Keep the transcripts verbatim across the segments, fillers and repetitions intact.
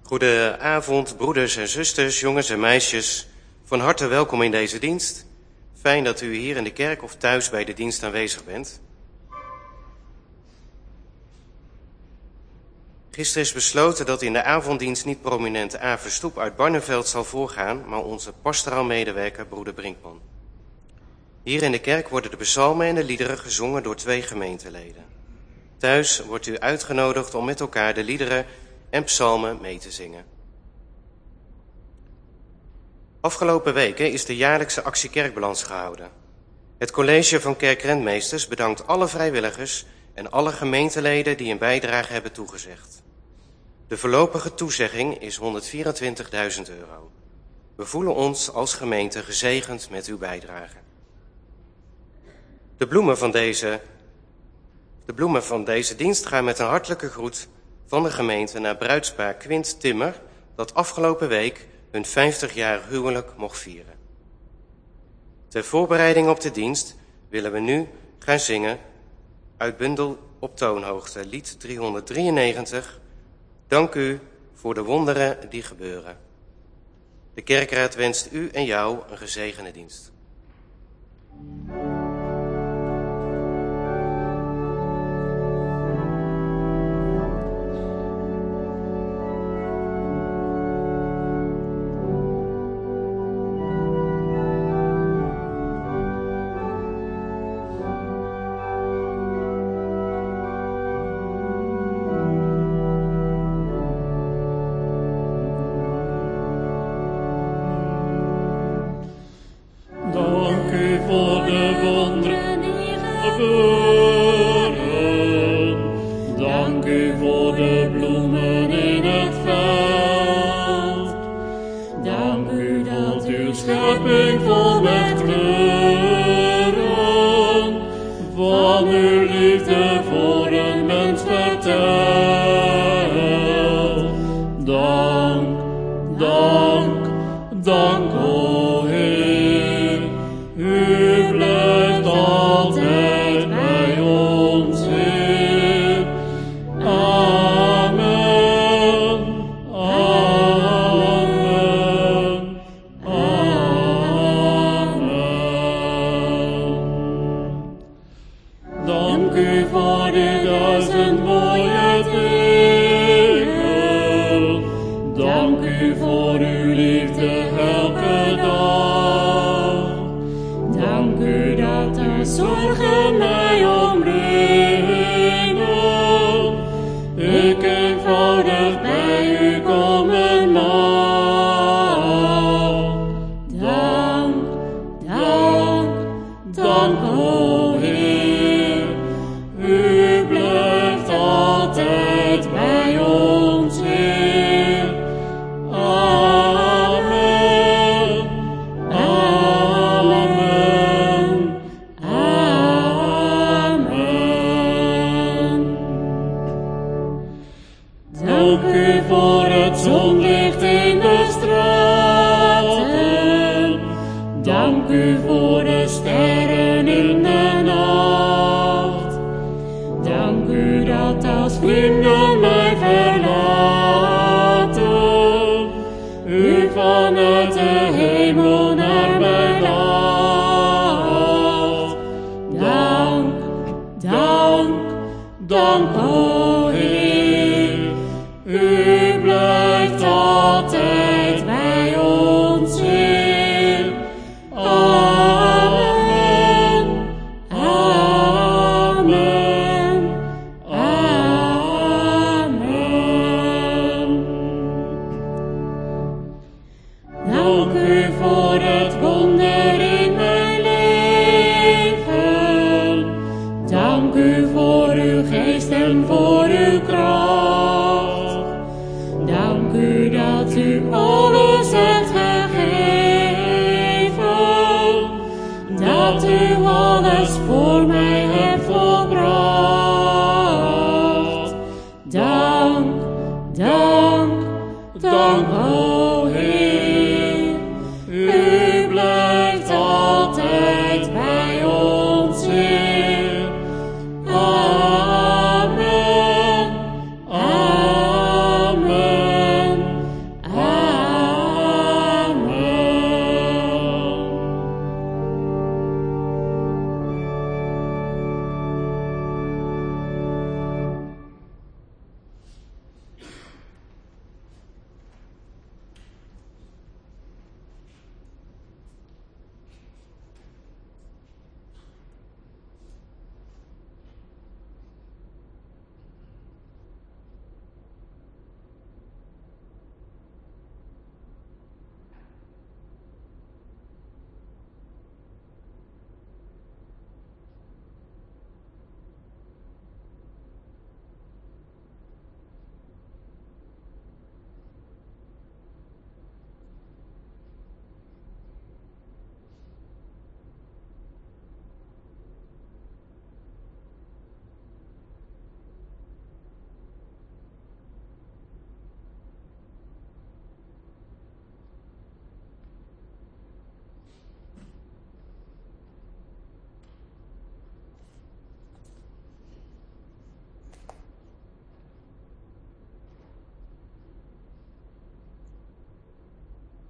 Goedenavond, broeders en zusters, jongens en meisjes. Van harte welkom in deze dienst. Fijn dat u hier in de kerk of thuis bij de dienst aanwezig bent. Gisteren is besloten dat in de avonddienst niet prominent A. Verstoep uit Barneveld zal voorgaan, maar onze pastoraal medewerker, broeder Brinkman. Hier in de kerk worden de psalmen en de liederen gezongen door twee gemeenteleden. Thuis wordt u uitgenodigd om met elkaar de liederen en psalmen mee te zingen. Afgelopen weken is de jaarlijkse actie Kerkbalans gehouden. Het college van kerkrentmeesters bedankt alle vrijwilligers en alle gemeenteleden die een bijdrage hebben toegezegd. De voorlopige toezegging is honderdvierentwintigduizend euro. We voelen ons als gemeente gezegend met uw bijdrage. De bloemen van deze, de bloemen van deze dienst gaan met een hartelijke groet van de gemeente naar bruidspaar Quint Timmer, dat afgelopen week hun vijftig-jarig huwelijk mocht vieren. Ter voorbereiding op de dienst willen we nu gaan zingen uit bundel op toonhoogte, lied driehonderddrieënnegentig. Dank u voor de wonderen die gebeuren. De kerkraad wenst u en jou een gezegende dienst. Amen.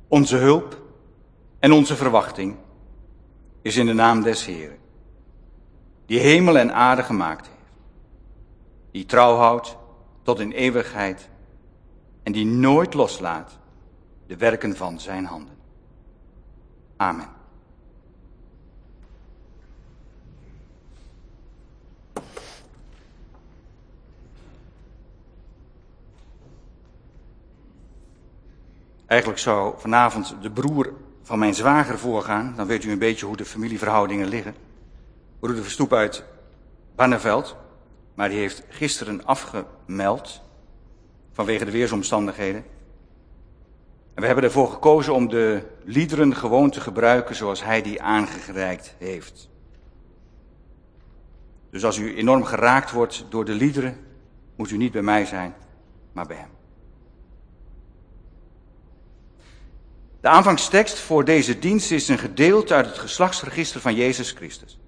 Onze hulp en onze verwachting is in de naam des Heeren, die hemel en aarde gemaakt heeft, die trouw houdt tot in eeuwigheid en die nooit loslaat de werken van zijn handen. Amen. Eigenlijk zou vanavond de broer van mijn zwager voorgaan. Dan weet u een beetje hoe de familieverhoudingen liggen. Broeder Verstoep uit Barneveld. Maar die heeft gisteren afgemeld. Vanwege de weersomstandigheden. En we hebben ervoor gekozen om de liederen gewoon te gebruiken zoals hij die aangereikt heeft. Dus als u enorm geraakt wordt door de liederen, moet u niet bij mij zijn, maar bij hem. De aanvangstekst voor deze dienst is een gedeelte uit het geslachtsregister van Jezus Christus.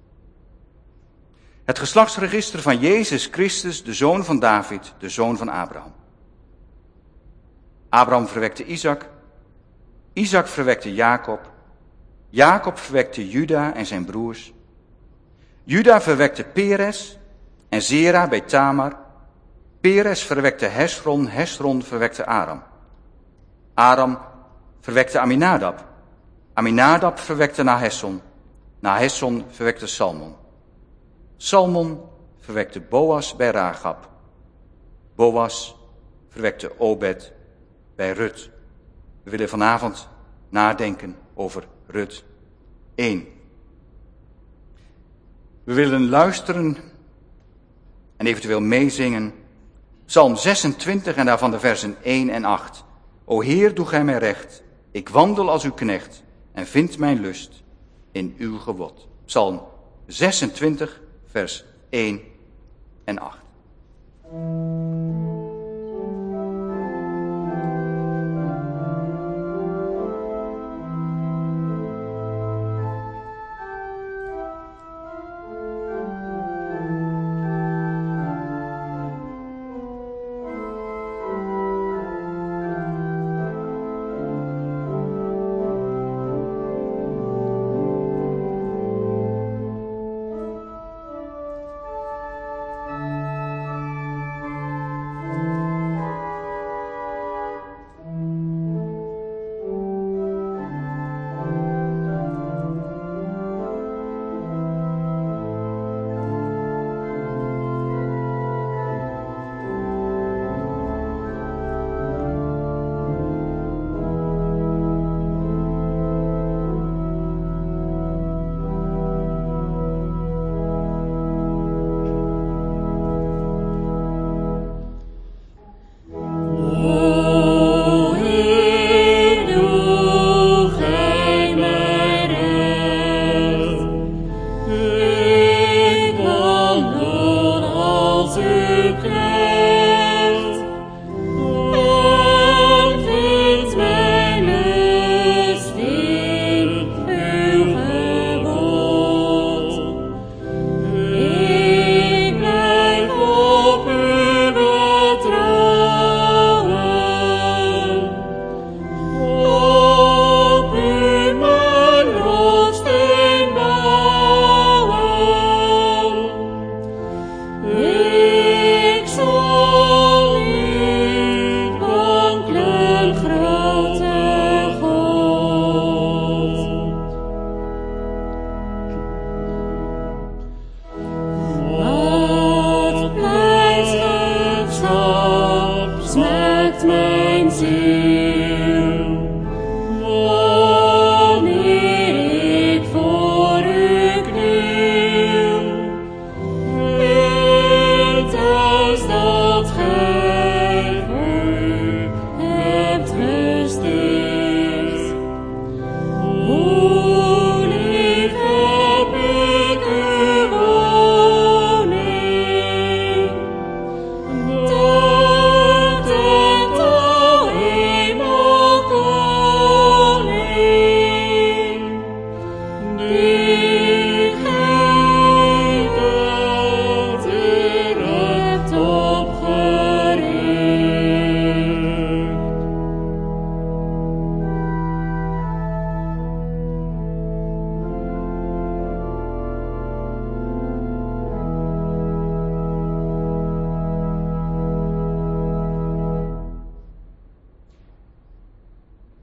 Het geslachtsregister van Jezus Christus, de zoon van David, de zoon van Abraham. Abraham verwekte Isaac, Isaac verwekte Jacob, Jacob verwekte Juda en zijn broers. Juda verwekte Peres en Zera bij Tamar. Peres verwekte Hesron, Hesron verwekte Aram. Aram verwekte Aminadab. Aminadab verwekte Nahesson. Nahesson verwekte Salmon. Salmon verwekte Boas bij Ragab. Boas verwekte Obed bij Rut. We willen vanavond nadenken over Rut één. We willen luisteren en eventueel meezingen. Psalm zesentwintig en daarvan de versen één en acht. O Heer, doe gij mij recht. Ik wandel als uw knecht en vind mijn lust in uw gebod. Psalm zesentwintig, vers één en acht. Oh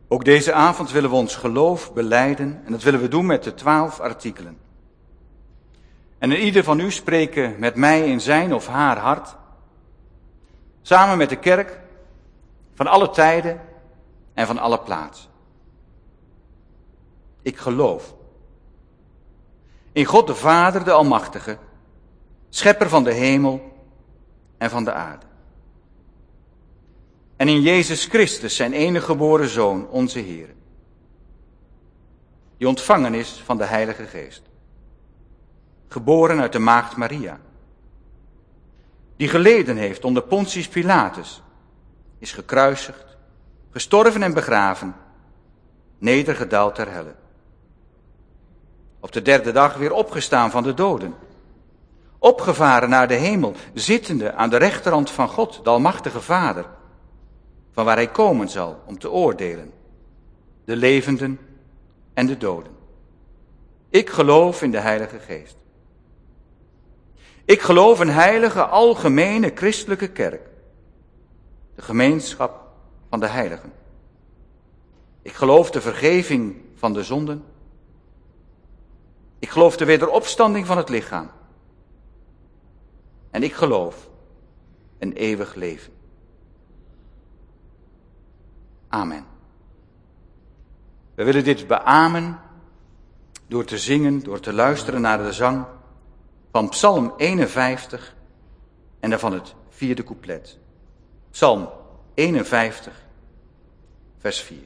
Ook deze avond willen we ons geloof belijden en dat willen we doen met de twaalf artikelen. En in ieder van u spreken met mij in zijn of haar hart, samen met de kerk, van alle tijden en van alle plaatsen. Ik geloof in God de Vader, de Almachtige, schepper van de hemel en van de aarde. En in Jezus Christus, zijn enige geboren Zoon, onze Heer, die ontvangen is van de Heilige Geest, geboren uit de maagd Maria, die geleden heeft onder Pontius Pilatus, is gekruisigd, gestorven en begraven, nedergedaald ter helle. Op de derde dag weer opgestaan van de doden, opgevaren naar de hemel, zittende aan de rechterhand van God, de Almachtige Vader, van waar hij komen zal om te oordelen, de levenden en de doden. Ik geloof in de Heilige Geest. Ik geloof een heilige, algemene, christelijke kerk, de gemeenschap van de heiligen. Ik geloof de vergeving van de zonden. Ik geloof de wederopstanding van het lichaam. En ik geloof een eeuwig leven. Amen. We willen dit beamen door te zingen, door te luisteren naar de zang van Psalm eenenvijftig en daarvan het vierde couplet. Psalm eenenvijftig, vers vier.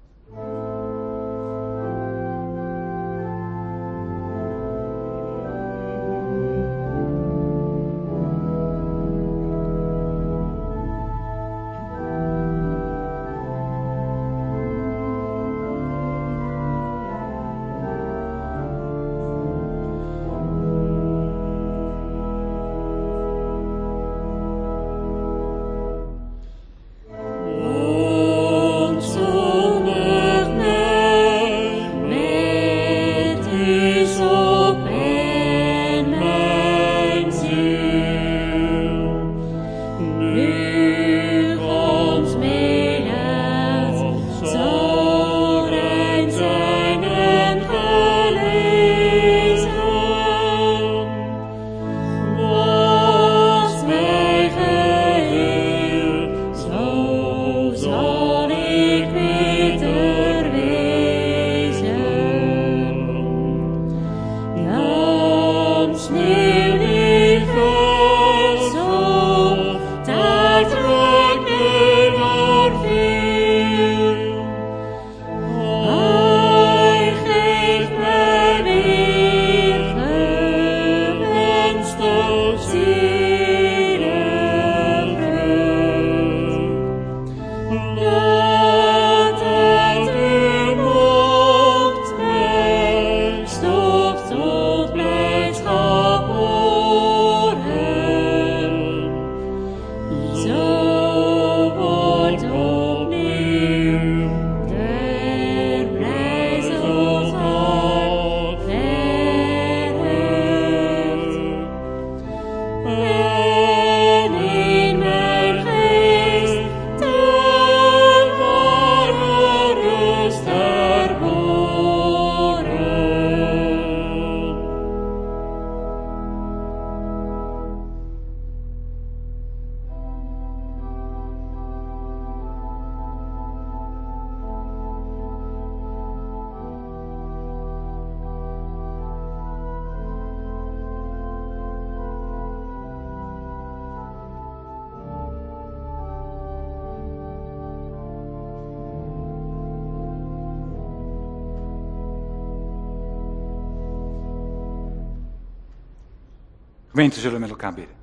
Gemeente, zullen met elkaar bidden.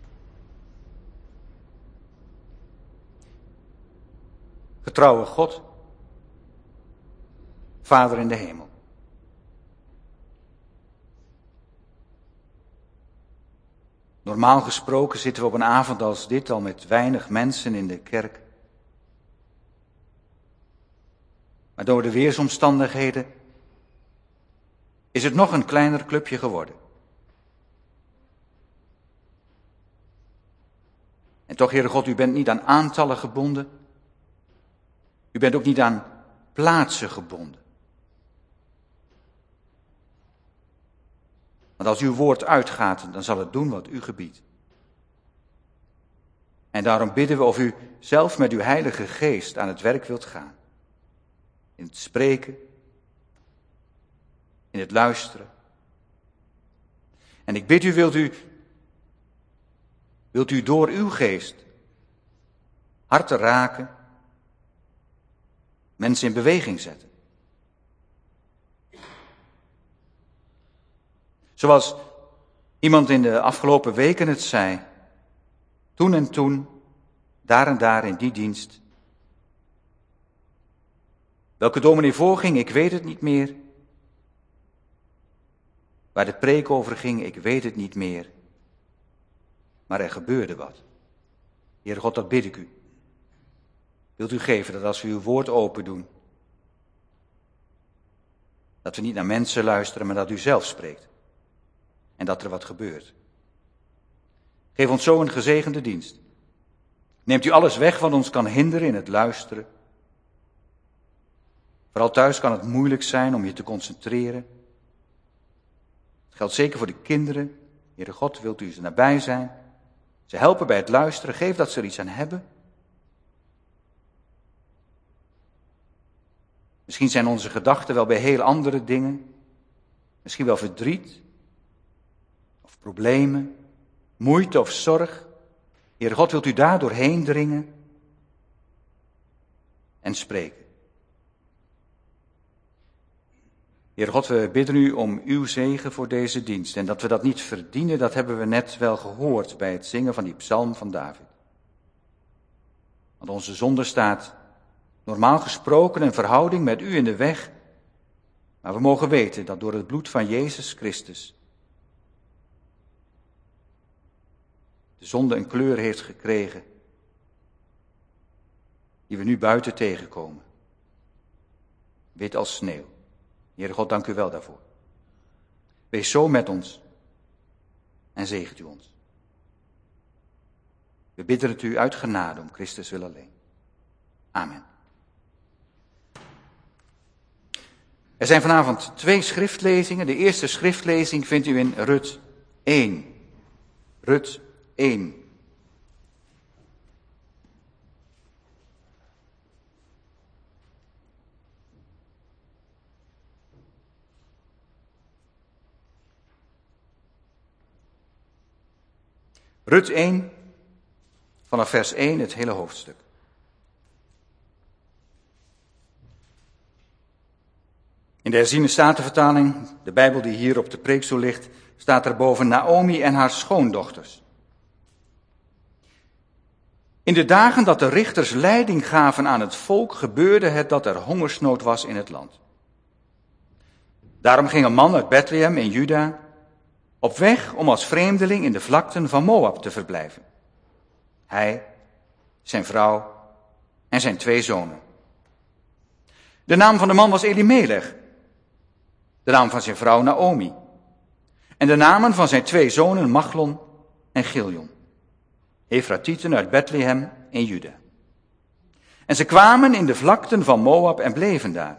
Getrouwe God, Vader in de hemel. Normaal gesproken zitten we op een avond als dit al met weinig mensen in de kerk. Maar door de weersomstandigheden is het nog een kleiner clubje geworden. En toch, Heere God, u bent niet aan aantallen gebonden. U bent ook niet aan plaatsen gebonden. Want als uw woord uitgaat, dan zal het doen wat u gebiedt. En daarom bidden we of u zelf met uw Heilige Geest aan het werk wilt gaan. In het spreken, in het luisteren. En ik bid u, wilt u, wilt u door uw geest harten raken, mensen in beweging zetten. Zoals iemand in de afgelopen weken het zei, toen en toen, daar en daar in die dienst. Welke dominee voorging, ik weet het niet meer. Waar de preek over ging, ik weet het niet meer. Maar er gebeurde wat. Heere God, dat bid ik u. Wilt u geven dat als we uw woord open doen, dat we niet naar mensen luisteren, maar dat u zelf spreekt. En dat er wat gebeurt. Geef ons zo een gezegende dienst. Neemt u alles weg wat ons kan hinderen in het luisteren. Vooral thuis kan het moeilijk zijn om je te concentreren. Het geldt zeker voor de kinderen. Heere God, wilt u ze nabij zijn? Ze helpen bij het luisteren. Geef dat ze er iets aan hebben. Misschien zijn onze gedachten wel bij heel andere dingen. Misschien wel verdriet. Of problemen. Moeite of zorg. Heere God, wilt u daar doorheen dringen. En spreken. Heere God, we bidden u om uw zegen voor deze dienst. En dat we dat niet verdienen, dat hebben we net wel gehoord bij het zingen van die psalm van David. Want onze zonde staat normaal gesproken in verhouding met u in de weg. Maar we mogen weten dat door het bloed van Jezus Christus de zonde een kleur heeft gekregen die we nu buiten tegenkomen. Wit als sneeuw. Heere God, dank u wel daarvoor. Wees zo met ons en zegent u ons. We bidden het u uit genade om Christus wil alleen. Amen. Er zijn vanavond twee schriftlezingen. De eerste schriftlezing vindt u in Rut één. Rut één. Rut één, vanaf vers één, het hele hoofdstuk. In de herziene statenvertaling, de Bijbel die hier op de preekstoel ligt, staat er boven Naomi en haar schoondochters. In de dagen dat de richters leiding gaven aan het volk, gebeurde het dat er hongersnood was in het land. Daarom ging een man uit Bethlehem in Juda op weg om als vreemdeling in de vlakten van Moab te verblijven. Hij, zijn vrouw en zijn twee zonen. De naam van de man was Elimelech, de naam van zijn vrouw Naomi en de namen van zijn twee zonen Machlon en Giljon, Efratieten uit Bethlehem in Juda. En ze kwamen in de vlakten van Moab en bleven daar.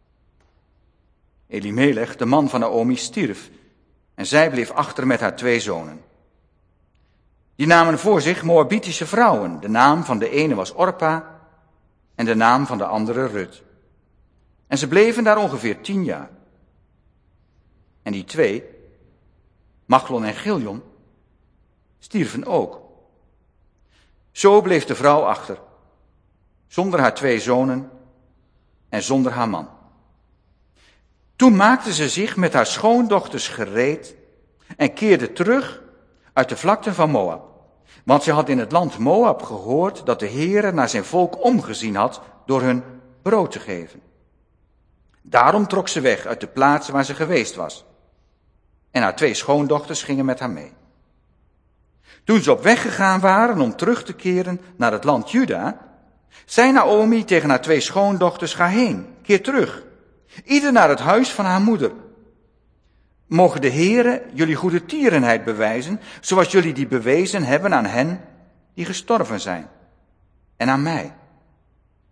Elimelech, de man van Naomi, stierf en zij bleef achter met haar twee zonen. Die namen voor zich Moabitische vrouwen. De naam van de ene was Orpa en de naam van de andere Rut. En ze bleven daar ongeveer tien jaar. En die twee, Machlon en Giljon, stierven ook. Zo bleef de vrouw achter, zonder haar twee zonen en zonder haar man. Toen maakte ze zich met haar schoondochters gereed en keerde terug uit de vlakten van Moab. Want ze had in het land Moab gehoord dat de Heere naar zijn volk omgezien had door hun brood te geven. Daarom trok ze weg uit de plaats waar ze geweest was. En haar twee schoondochters gingen met haar mee. Toen ze op weg gegaan waren om terug te keren naar het land Juda, zei Naomi tegen haar twee schoondochters: ga heen, keer terug. Ieder naar het huis van haar moeder. Mogen de Heere jullie goede tierenheid bewijzen, zoals jullie die bewezen hebben aan hen die gestorven zijn. En aan mij.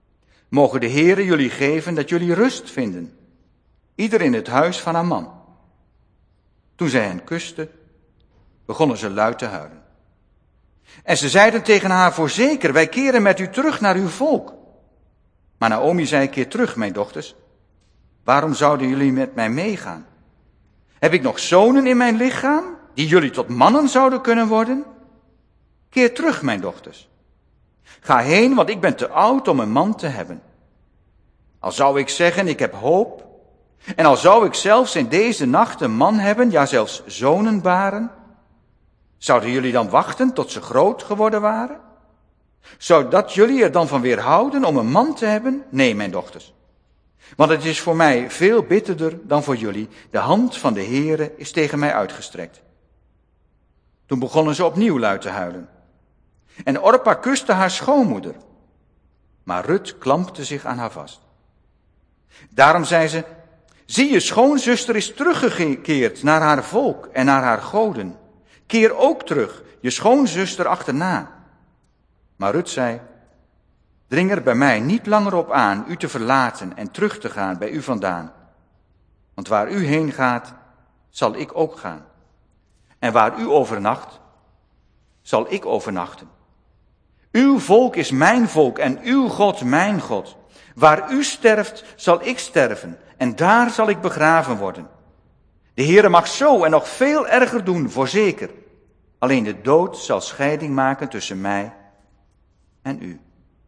Mogen de Heere jullie geven dat jullie rust vinden, ieder in het huis van haar man. Toen zij hen kuste, begonnen ze luid te huilen. En ze zeiden tegen haar, voorzeker, wij keren met u terug naar uw volk. Maar Naomi zei, keer terug, mijn dochters. Waarom zouden jullie met mij meegaan? Heb ik nog zonen in mijn lichaam, die jullie tot mannen zouden kunnen worden? Keer terug, mijn dochters. Ga heen, want ik ben te oud om een man te hebben. Al zou ik zeggen, ik heb hoop, en al zou ik zelfs in deze nacht een man hebben, ja zelfs zonen baren, zouden jullie dan wachten tot ze groot geworden waren? Zou dat jullie er dan van weerhouden om een man te hebben? Nee, mijn dochters. Want het is voor mij veel bitterder dan voor jullie. De hand van de Heere is tegen mij uitgestrekt. Toen begonnen ze opnieuw luid te huilen. En Orpa kuste haar schoonmoeder. Maar Rut klampte zich aan haar vast. Daarom zei ze, zie je schoonzuster is teruggekeerd naar haar volk en naar haar goden. Keer ook terug, je schoonzuster achterna. Maar Rut zei, dring er bij mij niet langer op aan u te verlaten en terug te gaan bij u vandaan. Want waar u heen gaat, zal ik ook gaan. En waar u overnacht, zal ik overnachten. Uw volk is mijn volk en uw God mijn God. Waar u sterft, zal ik sterven en daar zal ik begraven worden. De Heere mag zo en nog veel erger doen, voorzeker. Alleen de dood zal scheiding maken tussen mij en u.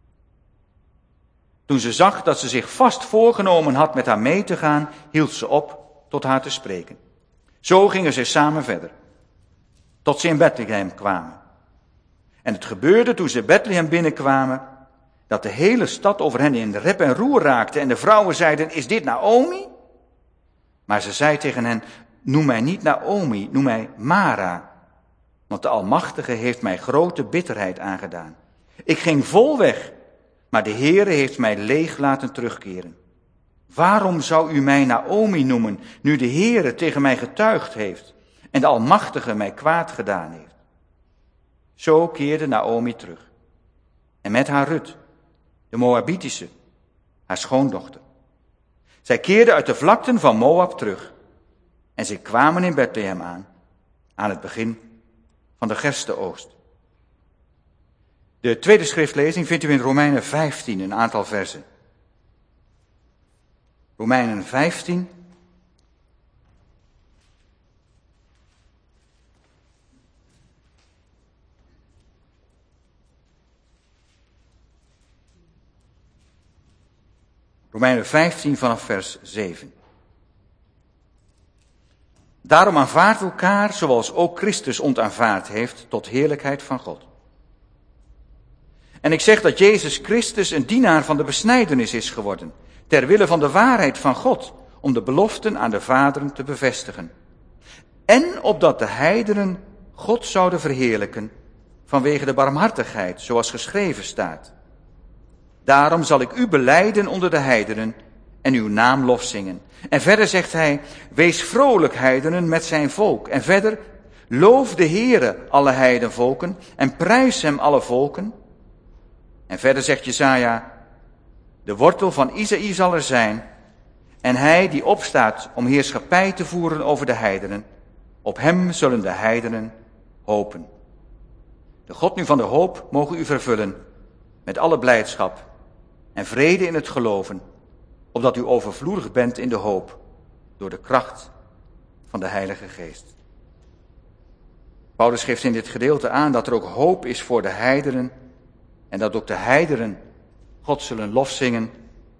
Toen ze zag dat ze zich vast voorgenomen had met haar mee te gaan, hield ze op tot haar te spreken. Zo gingen ze samen verder, tot ze in Bethlehem kwamen. En het gebeurde toen ze Bethlehem binnenkwamen, dat de hele stad over hen in rep en roer raakte en de vrouwen zeiden, is dit Naomi? Maar ze zei tegen hen, noem mij niet Naomi, noem mij Mara, want de Almachtige heeft mij grote bitterheid aangedaan. Ik ging vol weg, maar de Heere heeft mij leeg laten terugkeren. Waarom zou u mij Naomi noemen, nu de Heere tegen mij getuigd heeft en de Almachtige mij kwaad gedaan heeft? Zo keerde Naomi terug. En met haar Rut, de Moabitische, haar schoondochter. Zij keerden uit de vlakten van Moab terug. En zij kwamen in Bethlehem aan, aan het begin van de gerstenoogst. De tweede schriftlezing vindt u in Romeinen vijftien, een aantal versen. Romeinen vijftien. Romeinen vijftien vanaf vers zeven. Daarom aanvaardt elkaar, zoals ook Christus ons aanvaard heeft, tot heerlijkheid van God. En ik zeg dat Jezus Christus een dienaar van de besnijdenis is geworden, ter wille van de waarheid van God, om de beloften aan de vaderen te bevestigen. En opdat de heidenen God zouden verheerlijken, vanwege de barmhartigheid, zoals geschreven staat. Daarom zal ik u belijden onder de heidenen en uw naam lofzingen. En verder zegt hij, wees vrolijk heidenen met zijn volk. En verder, loof de Heere alle heidenvolken en prijs hem alle volken. En verder zegt Jesaja, de wortel van Isaïe zal er zijn. En hij die opstaat om heerschappij te voeren over de heidenen, op hem zullen de heidenen hopen. De God nu van de hoop mogen u vervullen met alle blijdschap en vrede in het geloven, opdat u overvloedig bent in de hoop, door de kracht van de Heilige Geest. Paulus geeft in dit gedeelte aan dat er ook hoop is voor de heidenen, en dat ook de heidenen God zullen lofzingen.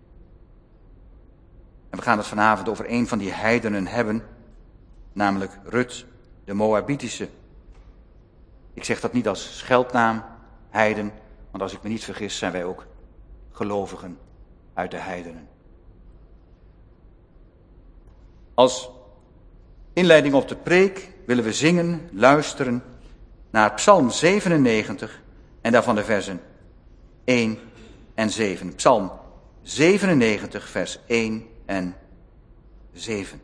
En we gaan het vanavond over een van die heidenen hebben, namelijk Rut, de Moabitische. Ik zeg dat niet als scheldnaam, heiden, want als ik me niet vergis zijn wij ook gelovigen uit de heidenen. Als inleiding op de preek willen we zingen, luisteren naar Psalm zevenennegentig en daarvan de versen één en zeven. Psalm zevenennegentig, vers één en zeven.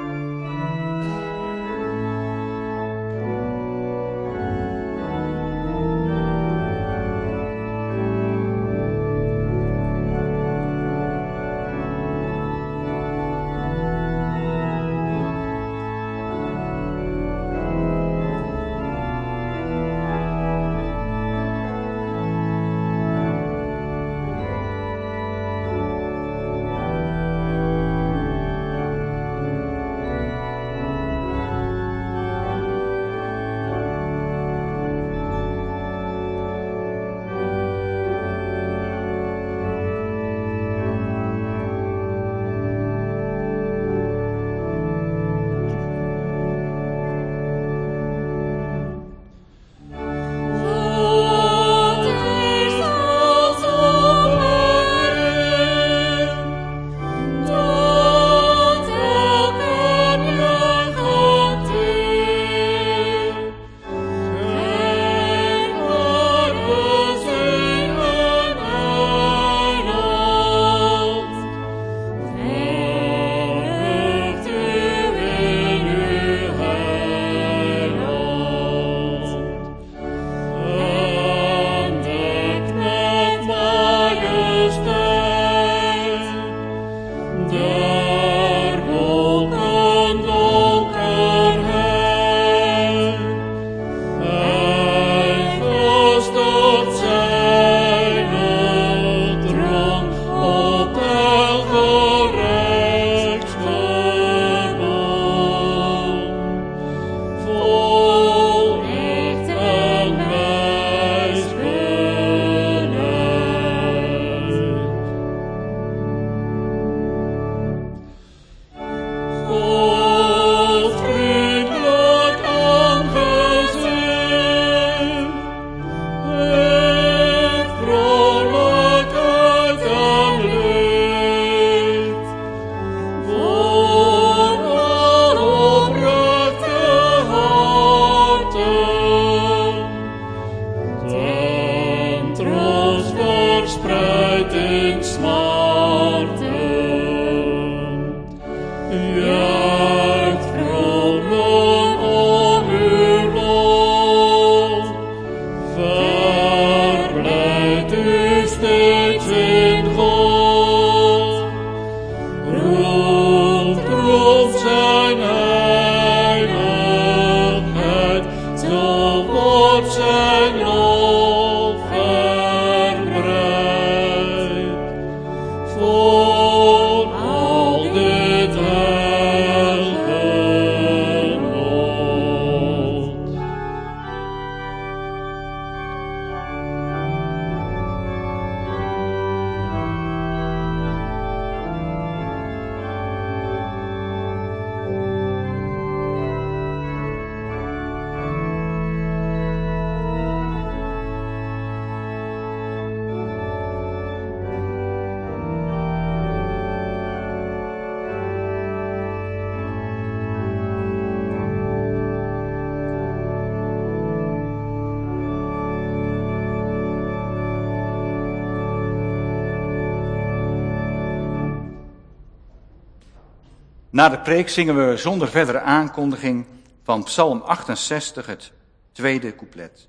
Na de preek zingen we zonder verdere aankondiging van Psalm achtenzestig, het tweede couplet.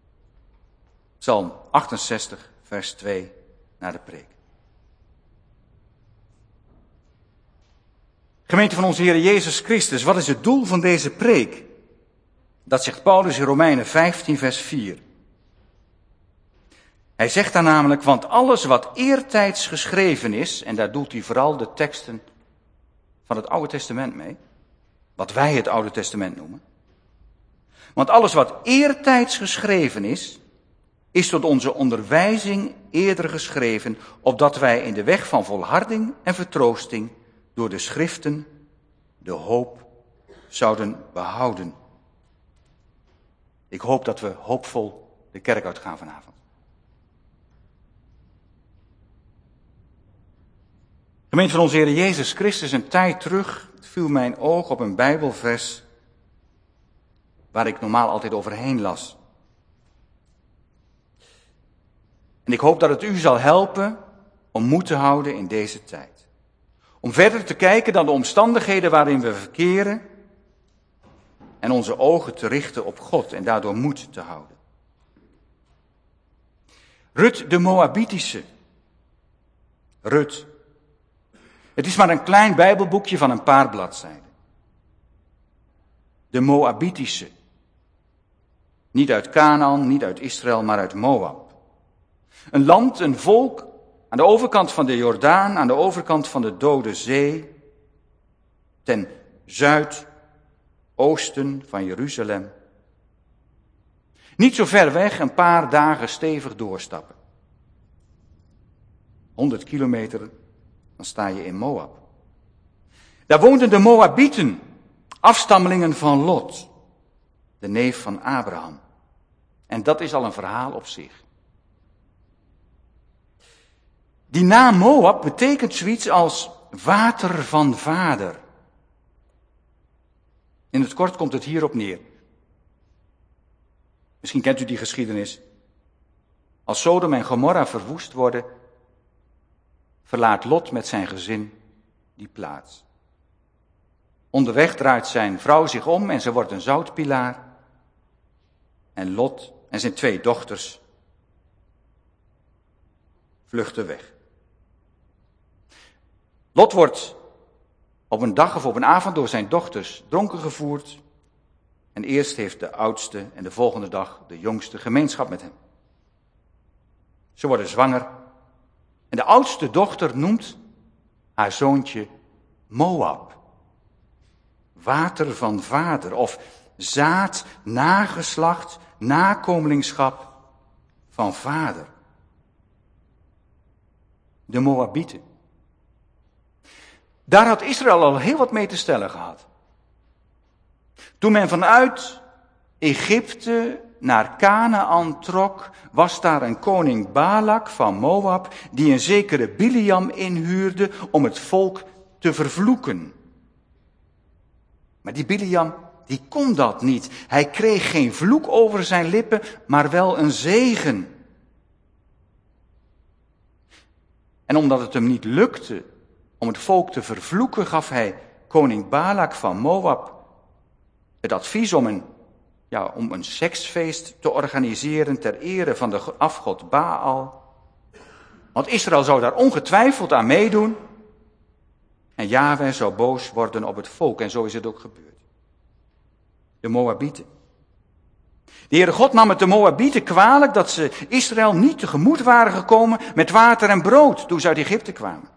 Psalm achtenzestig, vers twee, na de preek. Gemeente van onze Heer Jezus Christus, wat is het doel van deze preek? Dat zegt Paulus in Romeinen vijftien, vers vier. Hij zegt daar namelijk, want alles wat eertijds geschreven is, en daar doelt hij vooral de teksten van het Oude Testament mee, wat wij het Oude Testament noemen. Want alles wat eertijds geschreven is, is tot onze onderwijzing eerder geschreven, opdat wij in de weg van volharding en vertroosting door de schriften de hoop zouden behouden. Ik hoop dat we hoopvol de kerk uitgaan vanavond. Gemeente van onze Heer Jezus Christus, een tijd terug viel mijn oog op een Bijbelvers waar ik normaal altijd overheen las. En ik hoop dat het u zal helpen om moed te houden in deze tijd. Om verder te kijken dan de omstandigheden waarin we verkeren en onze ogen te richten op God en daardoor moed te houden. Rut de Moabitische. Rut. Het is maar een klein Bijbelboekje van een paar bladzijden. De Moabitische. Niet uit Canaan, niet uit Israël, maar uit Moab. Een land, een volk, aan de overkant van de Jordaan, aan de overkant van de Dode Zee, ten zuidoosten van Jeruzalem. Niet zo ver weg, een paar dagen stevig doorstappen. honderd kilometer, dan sta je in Moab. Daar woonden de Moabieten, afstammelingen van Lot, de neef van Abraham. En dat is al een verhaal op zich. Die naam Moab betekent zoiets als water van vader. In het kort komt het hierop neer. Misschien kent u die geschiedenis. Als Sodom en Gomorra verwoest worden, verlaat Lot met zijn gezin die plaats. Onderweg draait zijn vrouw zich om en ze wordt een zoutpilaar. En Lot en zijn twee dochters vluchten weg. Lot wordt op een dag of op een avond door zijn dochters dronken gevoerd. En eerst heeft de oudste en de volgende dag de jongste gemeenschap met hem. Ze worden zwanger. En de oudste dochter noemt haar zoontje Moab. Water van vader of zaad, nageslacht, nakomelingschap van vader. De Moabieten. Daar had Israël al heel wat mee te stellen gehad. Toen men vanuit Egypte naar Kanaan trok, was daar een koning Balak van Moab, die een zekere Biliam inhuurde om het volk te vervloeken. Maar die Biliam, die kon dat niet. Hij kreeg geen vloek over zijn lippen, maar wel een zegen. En omdat het hem niet lukte om het volk te vervloeken, gaf hij koning Balak van Moab het advies om een, ja, om een seksfeest te organiseren ter ere van de afgod Baal. Want Israël zou daar ongetwijfeld aan meedoen. En Jahwe zou boos worden op het volk. En zo is het ook gebeurd. De Moabieten. De Heere God nam het de Moabieten kwalijk dat ze Israël niet tegemoet waren gekomen met water en brood toen ze uit Egypte kwamen.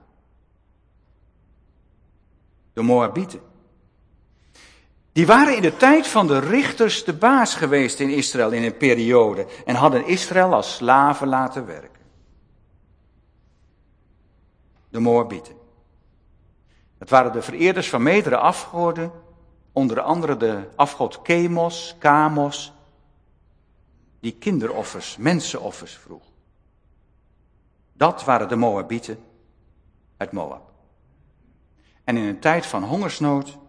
De Moabieten. Die waren in de tijd van de richters de baas geweest in Israël in een periode en hadden Israël als slaven laten werken. De Moabieten. Het waren de vereerders van meerdere afgoden, onder andere de afgod Chemos, Kamos, die kinderoffers, mensenoffers vroeg. Dat waren de Moabieten uit Moab. En in een tijd van hongersnood,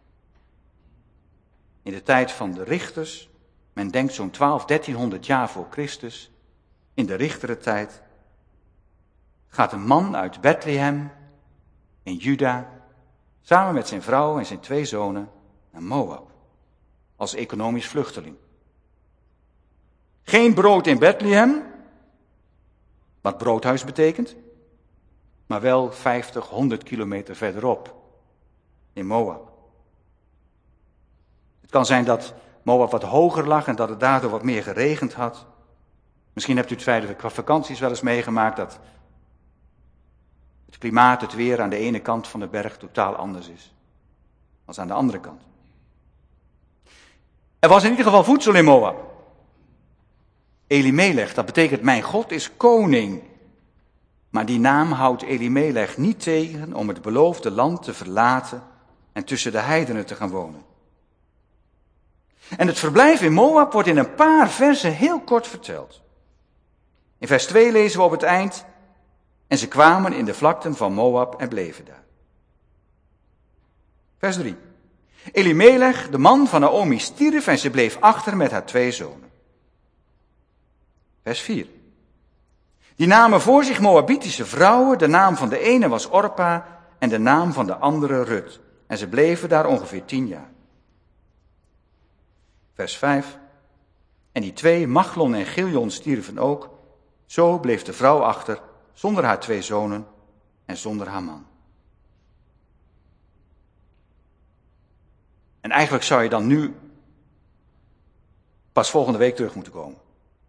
in de tijd van de richters, men denkt zo'n twaalf, dertienhonderd jaar voor Christus, in de richterentijd, gaat een man uit Bethlehem in Juda, samen met zijn vrouw en zijn twee zonen, naar Moab, als economisch vluchteling. Geen brood in Bethlehem, wat broodhuis betekent, maar wel vijftig, honderd kilometer verderop, in Moab. Het kan zijn dat Moab wat hoger lag en dat het daardoor wat meer geregend had. Misschien hebt u het tijdens de vakanties wel eens meegemaakt dat het klimaat, het weer aan de ene kant van de berg totaal anders is dan aan de andere kant. Er was in ieder geval voedsel in Moab. Elimelech, dat betekent mijn God is koning. Maar die naam houdt Elimelech niet tegen om het beloofde land te verlaten en tussen de heidenen te gaan wonen. En het verblijf in Moab wordt in een paar versen heel kort verteld. In vers twee lezen we op het eind: en ze kwamen in de vlakten van Moab en bleven daar. Vers drie. Elimelech, de man van Naomi, stierf en ze bleef achter met haar twee zonen. Vers vier. Die namen voor zich Moabitische vrouwen. De naam van de ene was Orpa en de naam van de andere Rut. En ze bleven daar ongeveer tien jaar. Vers vijf. En die twee, Machlon en Chilion, stierven ook. Zo bleef de vrouw achter, zonder haar twee zonen en zonder haar man. En eigenlijk zou je dan nu pas volgende week terug moeten komen.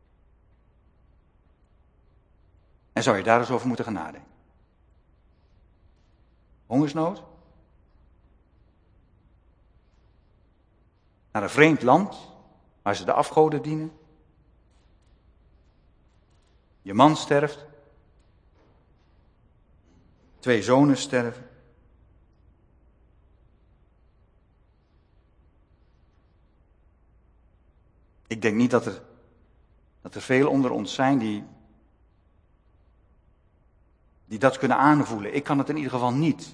En zou je daar eens over moeten gaan nadenken. Hongersnood? Naar een vreemd land waar ze de afgoden dienen. Je man sterft. Twee zonen sterven. Ik denk niet dat er, dat er veel onder ons zijn die, die dat kunnen aanvoelen. Ik kan het in ieder geval niet.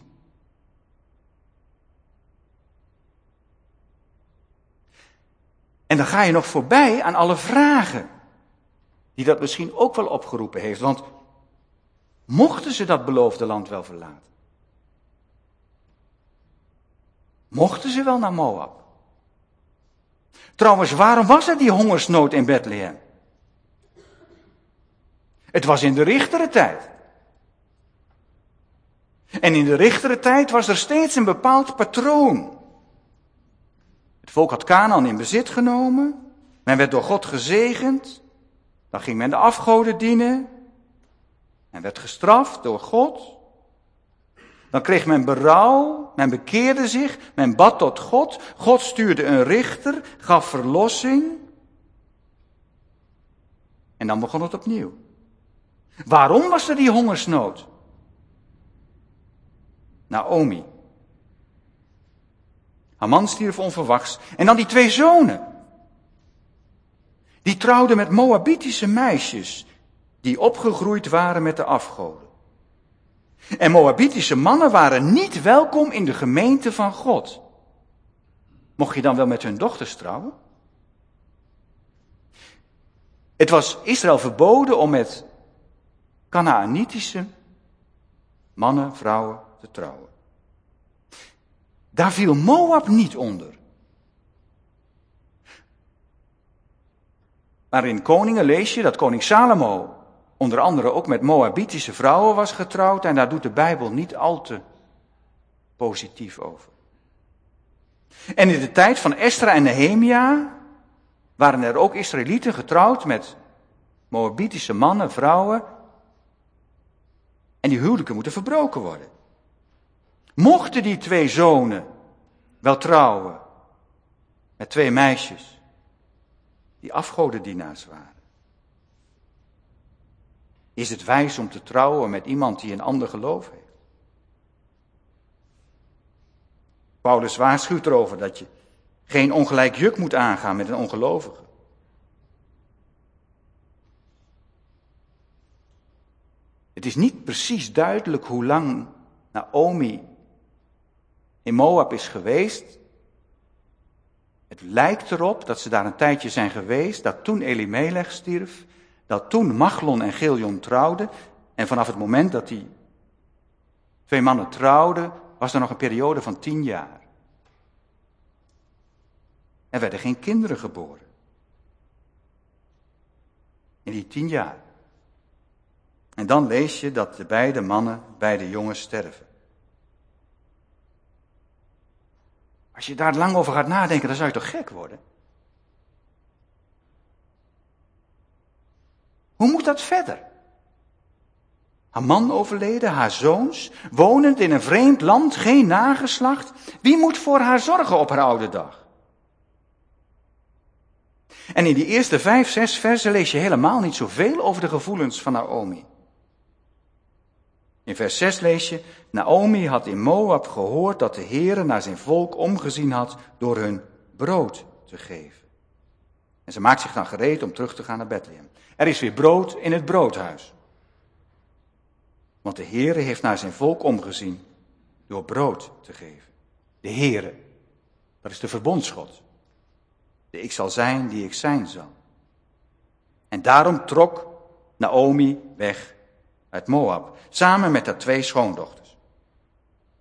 En dan ga je nog voorbij aan alle vragen die dat misschien ook wel opgeroepen heeft. Want mochten ze dat beloofde land wel verlaten? Mochten ze wel naar Moab? Trouwens, waarom was er die hongersnood in Bethlehem? Het was in de richtere tijd. En in de richtere tijd was er steeds een bepaald patroon. Het volk had Kanaan in bezit genomen. Men werd door God gezegend. Dan ging men de afgoden dienen. Men werd gestraft door God. Dan kreeg men berouw. Men bekeerde zich. Men bad tot God. God stuurde een richter. Gaf verlossing. En dan begon het opnieuw. Waarom was er die hongersnood? Naomi. Haar man stierf onverwachts. En dan die twee zonen. Die trouwden met Moabitische meisjes. Die opgegroeid waren met de afgoden. En Moabitische mannen waren niet welkom in de gemeente van God. Mocht je dan wel met hun dochters trouwen? Het was Israël verboden om met Kanaanitische mannen, vrouwen te trouwen. Daar viel Moab niet onder. Maar in Koningen lees je dat koning Salomo onder andere ook met Moabitische vrouwen was getrouwd. En daar doet de Bijbel niet al te positief over. En in de tijd van Esdra en Nehemia waren er ook Israëlieten getrouwd met Moabitische mannen, vrouwen. En die huwelijken moeten verbroken worden. Mochten die twee zonen wel trouwen met twee meisjes die afgodendienaars waren? Is het wijs om te trouwen met iemand die een ander geloof heeft? Paulus waarschuwt erover dat je geen ongelijk juk moet aangaan met een ongelovige. Het is niet precies duidelijk hoe lang Naomi in Moab is geweest. Het lijkt erop dat ze daar een tijdje zijn geweest, dat toen Elimelech stierf, dat toen Machlon en Chilion trouwden. En vanaf het moment dat die twee mannen trouwden, was er nog een periode van tien jaar. Er werden geen kinderen geboren. In die tien jaar. En dan lees je dat de beide mannen, beide jongens sterven. Als je daar lang over gaat nadenken, dan zou je toch gek worden? Hoe moet dat verder? Haar man overleden, haar zoons, wonend in een vreemd land, geen nageslacht. Wie moet voor haar zorgen op haar oude dag? En in die eerste vijf, zes versen lees je helemaal niet zoveel over de gevoelens van Naomi. In vers zes lees je, Naomi had in Moab gehoord dat de Heere naar zijn volk omgezien had door hun brood te geven. En ze maakt zich dan gereed om terug te gaan naar Bethlehem. Er is weer brood in het broodhuis. Want de Heere heeft naar zijn volk omgezien door brood te geven. De Heere, dat is de verbondsgod. De ik zal zijn die ik zijn zal. En daarom trok Naomi weg uit Moab, samen met haar twee schoondochters.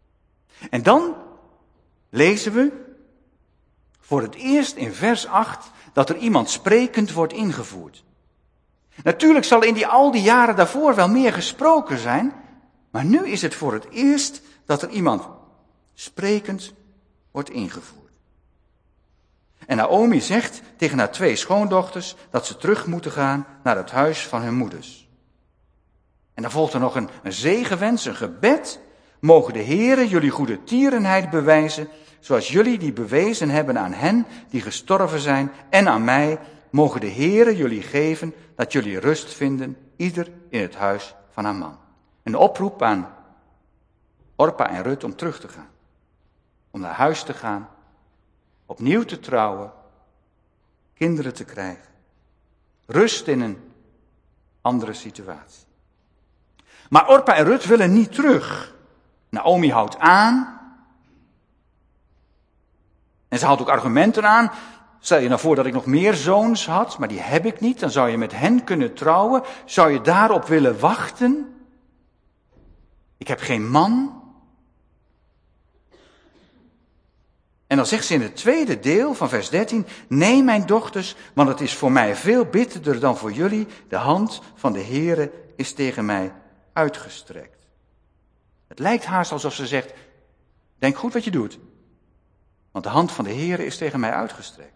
En dan lezen we voor het eerst in vers acht dat er iemand sprekend wordt ingevoerd. Natuurlijk zal in die, al die jaren daarvoor wel meer gesproken zijn, maar nu is het voor het eerst dat er iemand sprekend wordt ingevoerd. En Naomi zegt tegen haar twee schoondochters dat ze terug moeten gaan naar het huis van hun moeders. En dan volgt er nog een, een zegenwens, een gebed. Mogen de Heere jullie goede tierenheid bewijzen, zoals jullie die bewezen hebben aan hen die gestorven zijn en aan mij. Mogen de Heere jullie geven dat jullie rust vinden, ieder in het huis van haar man. Een oproep aan Orpa en Rut om terug te gaan. Om naar huis te gaan, opnieuw te trouwen, kinderen te krijgen. Rust in een andere situatie. Maar Orpa en Rut willen niet terug. Naomi houdt aan. En ze houdt ook argumenten aan. Stel je nou voor dat ik nog meer zoons had, maar die heb ik niet. Dan zou je met hen kunnen trouwen. Zou je daarop willen wachten? Ik heb geen man. En dan zegt ze in het tweede deel van vers dertien. Nee, mijn dochters, want het is voor mij veel bitterder dan voor jullie. De hand van de Heere is tegen mij uitgestrekt. Het lijkt haast alsof ze zegt, denk goed wat je doet. Want de hand van de Heere is tegen mij uitgestrekt.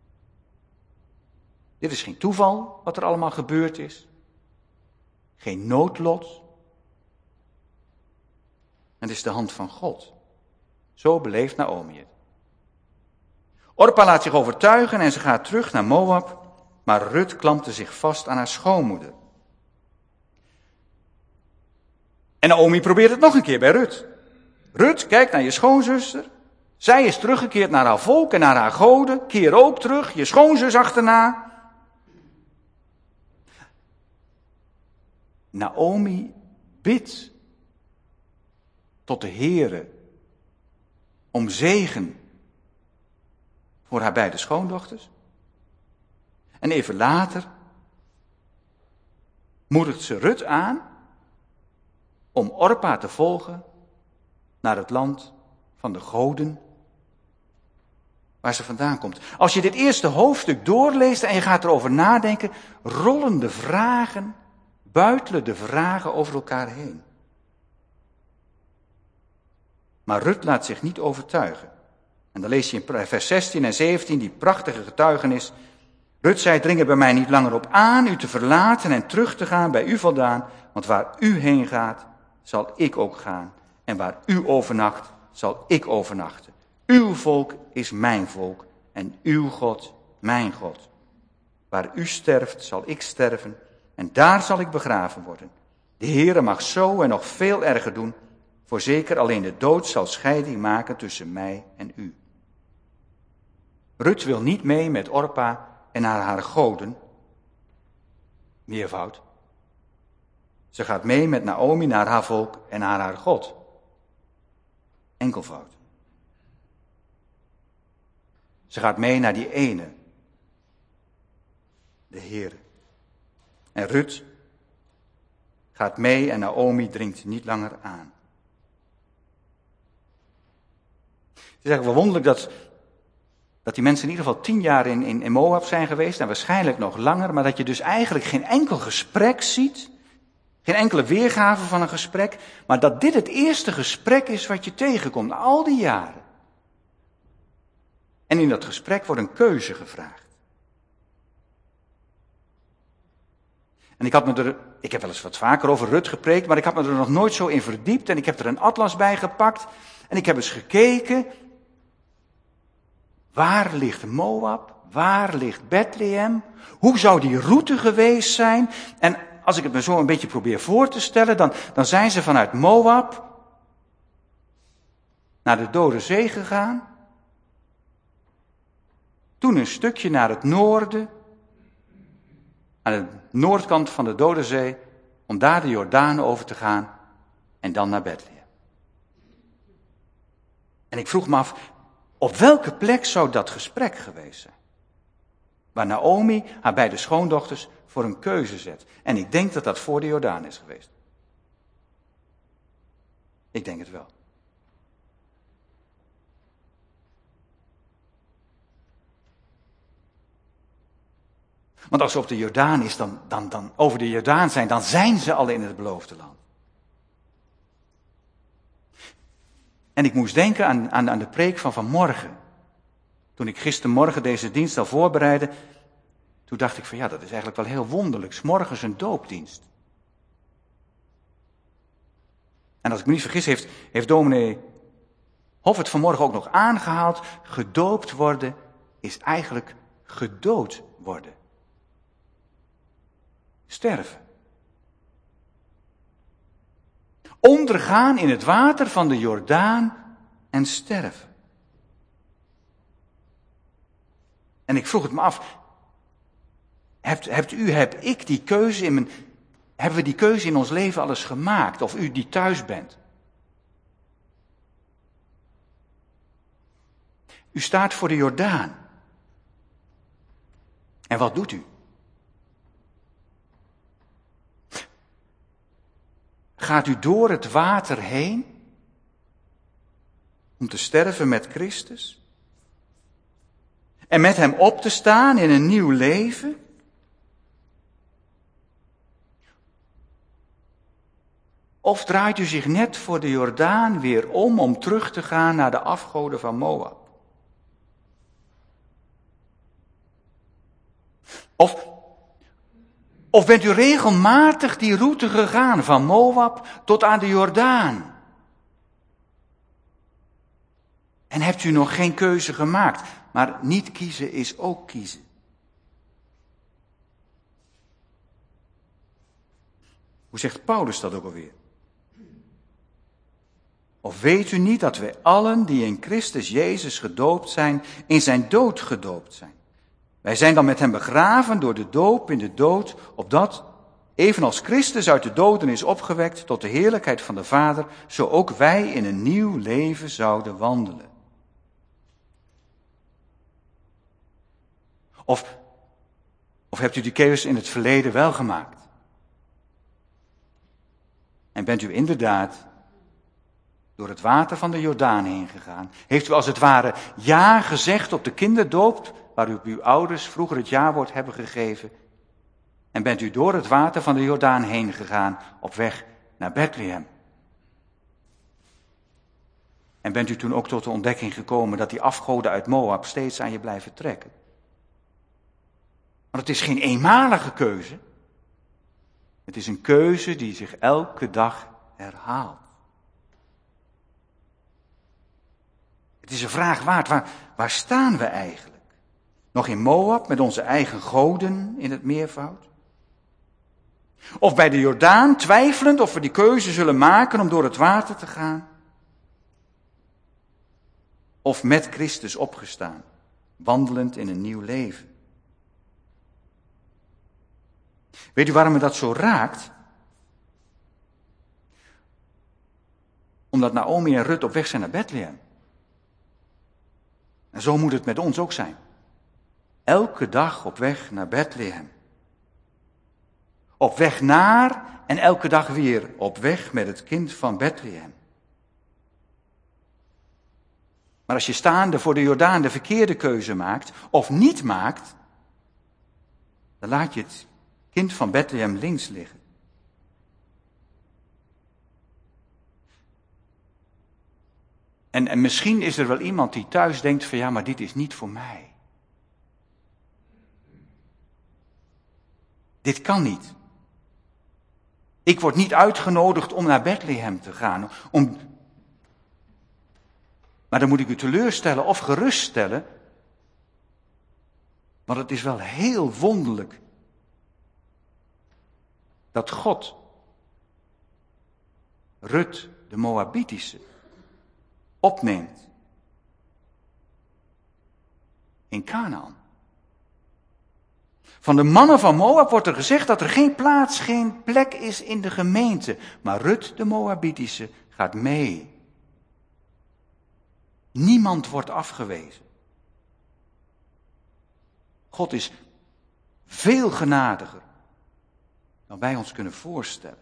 Dit is geen toeval wat er allemaal gebeurd is. Geen noodlot. Het is de hand van God. Zo beleeft Naomi het. Orpa laat zich overtuigen en ze gaat terug naar Moab, maar Rut klampte zich vast aan haar schoonmoeder. En Naomi probeert het nog een keer bij Rut. Rut, kijk naar je schoonzuster. Zij is teruggekeerd naar haar volk en naar haar goden. Keer ook terug, je schoonzus achterna. Naomi bidt tot de Heere om zegen voor haar beide schoondochters. En even later moedigt ze Rut aan om Orpa te volgen naar het land van de goden waar ze vandaan komt. Als je dit eerste hoofdstuk doorleest en je gaat erover nadenken, rollen de vragen, buitelen de vragen over elkaar heen. Maar Rut laat zich niet overtuigen. En dan lees je in vers zestien en zeventien die prachtige getuigenis. Rut zei, dring er bij mij niet langer op aan u te verlaten en terug te gaan bij u vandaan. Want waar u heen gaat, zal ik ook gaan. En waar u overnacht, zal ik overnachten. Uw volk is mijn volk en uw God mijn God. Waar u sterft, zal ik sterven en daar zal ik begraven worden. De Heere mag zo en nog veel erger doen. Voorzeker alleen de dood zal scheiding maken tussen mij en u. Rut wil niet mee met Orpa en naar haar goden. Meervoud. Ze gaat mee met Naomi naar haar volk en naar haar God. Enkelvoud. Ze gaat mee naar die ene. De Heere. En Rut gaat mee en Naomi dringt niet langer aan. Het is eigenlijk wel wonderlijk dat, dat die mensen in ieder geval tien jaar in, in, in Moab zijn geweest en waarschijnlijk nog langer, maar dat je dus eigenlijk geen enkel gesprek ziet, geen enkele weergave van een gesprek, maar dat dit het eerste gesprek is wat je tegenkomt, al die jaren. En in dat gesprek wordt een keuze gevraagd. En ik had me er, ik heb wel eens wat vaker over Rut gepreekt, maar ik had me er nog nooit zo in verdiept en ik heb er een atlas bij gepakt en ik heb eens gekeken. Waar ligt Moab? Waar ligt Bethlehem? Hoe zou die route geweest zijn? En als ik het me zo een beetje probeer voor te stellen, dan, dan zijn ze vanuit Moab naar de Dode Zee gegaan. Toen een stukje naar het noorden, aan de noordkant van de Dode Zee, om daar de Jordaan over te gaan en dan naar Bethlehem. En ik vroeg me af, op welke plek zou dat gesprek geweest zijn? Waar Naomi haar beide schoondochters voor een keuze zet. En ik denk dat dat voor de Jordaan is geweest. Ik denk het wel. Want als ze op de Jordaan is, dan, dan, dan over de Jordaan zijn, dan zijn ze al in het beloofde land. En ik moest denken aan, aan, aan de preek van vanmorgen. Toen ik gistermorgen deze dienst al voorbereidde, toen dacht ik van ja, dat is eigenlijk wel heel wonderlijk. 's Morgens een doopdienst. En als ik me niet vergis, heeft, heeft dominee Hof het vanmorgen ook nog aangehaald. Gedoopt worden is eigenlijk gedood worden. Sterven. Ondergaan in het water van de Jordaan en sterven. En ik vroeg het me af. Hebt, hebt u, heb ik die keuze in mijn... Hebben we die keuze in ons leven al eens gemaakt? Of u die thuis bent? U staat voor de Jordaan. En wat doet u? Gaat u door het water heen om te sterven met Christus? En met hem op te staan in een nieuw leven? Of draait u zich net voor de Jordaan weer om om terug te gaan naar de afgoden van Moab? Of, of bent u regelmatig die route gegaan van Moab tot aan de Jordaan? En hebt u nog geen keuze gemaakt? Maar niet kiezen is ook kiezen. Hoe zegt Paulus dat ook alweer? Of weet u niet dat wij allen die in Christus Jezus gedoopt zijn, in zijn dood gedoopt zijn? Wij zijn dan met hem begraven door de doop in de dood, opdat, evenals Christus uit de doden is opgewekt tot de heerlijkheid van de Vader, zo ook wij in een nieuw leven zouden wandelen. Of, of hebt u die keuze in het verleden wel gemaakt? En bent u inderdaad door het water van de Jordaan heen gegaan? Heeft u als het ware ja gezegd op de kinderdoop, waar u op uw ouders vroeger het jawoord hebben gegeven? En bent u door het water van de Jordaan heen gegaan op weg naar Bethlehem? En bent u toen ook tot de ontdekking gekomen dat die afgoden uit Moab steeds aan je blijven trekken? Want het is geen eenmalige keuze. Het is een keuze die zich elke dag herhaalt. Het is een vraag waard, waar, waar staan we eigenlijk? Nog in Moab met onze eigen goden in het meervoud? Of bij de Jordaan twijfelend of we die keuze zullen maken om door het water te gaan? Of met Christus opgestaan, wandelend in een nieuw leven? Weet u waarom me dat zo raakt? Omdat Naomi en Rut op weg zijn naar Bethlehem. En zo moet het met ons ook zijn. Elke dag op weg naar Bethlehem. Op weg naar en elke dag weer op weg met het kind van Bethlehem. Maar als je staande voor de Jordaan de verkeerde keuze maakt of niet maakt, dan laat je het kind van Bethlehem links liggen. En, en misschien is er wel iemand die thuis denkt van ja, maar dit is niet voor mij. Dit kan niet. Ik word niet uitgenodigd om naar Bethlehem te gaan. Om... Maar dan moet ik u teleurstellen of geruststellen. Want het is wel heel wonderlijk dat God Rut, de Moabitische, opneemt in Kanaan. Van de mannen van Moab wordt er gezegd dat er geen plaats, geen plek is in de gemeente. Maar Rut, de Moabitische, gaat mee. Niemand wordt afgewezen. God is veel genadiger dan wij ons kunnen voorstellen.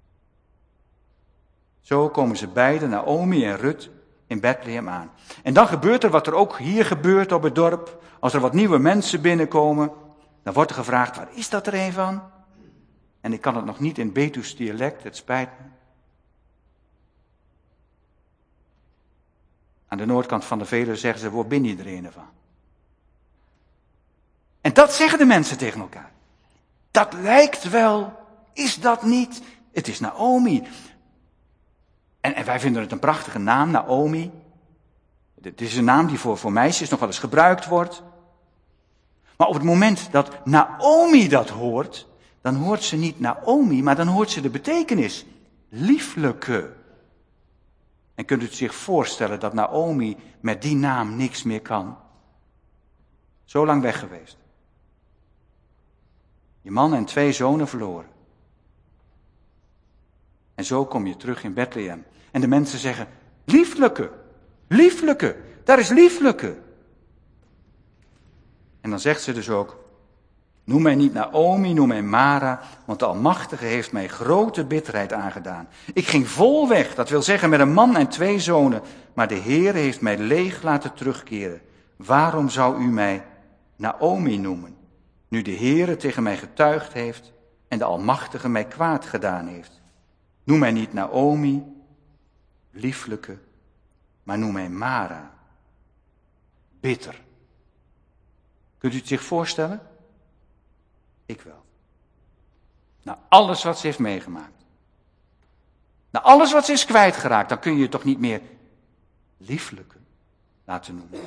Zo komen ze beiden, Naomi en Rut, in Bethlehem aan. En dan gebeurt er wat er ook hier gebeurt op het dorp. Als er wat nieuwe mensen binnenkomen, Dan wordt er gevraagd, waar is dat er een van? En ik kan het nog niet in Betuws dialect, het spijt me. Aan de noordkant van de Veluwe zeggen ze, waar ben je er een van? En dat zeggen de mensen tegen elkaar. Dat lijkt wel, is dat niet? Het is Naomi. En, en wij vinden het een prachtige naam, Naomi. Het is een naam die voor, voor meisjes nog wel eens gebruikt wordt. Maar op het moment dat Naomi dat hoort, dan hoort ze niet Naomi, maar dan hoort ze de betekenis. Lieflijke. En kunt u zich voorstellen dat Naomi met die naam niks meer kan? Zo lang weg geweest. Je man en twee zonen verloren. En zo kom je terug in Bethlehem. En de mensen zeggen, lieflijke, lieflijke, daar is lieflijke. En dan zegt ze dus ook, noem mij niet Naomi, noem mij Mara, want de Almachtige heeft mij grote bitterheid aangedaan. Ik ging vol weg, dat wil zeggen met een man en twee zonen, maar de Heere heeft mij leeg laten terugkeren. Waarom zou u mij Naomi noemen, nu de Heere tegen mij getuigd heeft en de Almachtige mij kwaad gedaan heeft? Noem mij niet Naomi, lieflijke, maar noem mij Mara, bitter. Kunt u het zich voorstellen? Ik wel. Na alles wat ze heeft meegemaakt. Na alles wat ze is kwijtgeraakt, dan kun je je toch niet meer lieflijke laten noemen.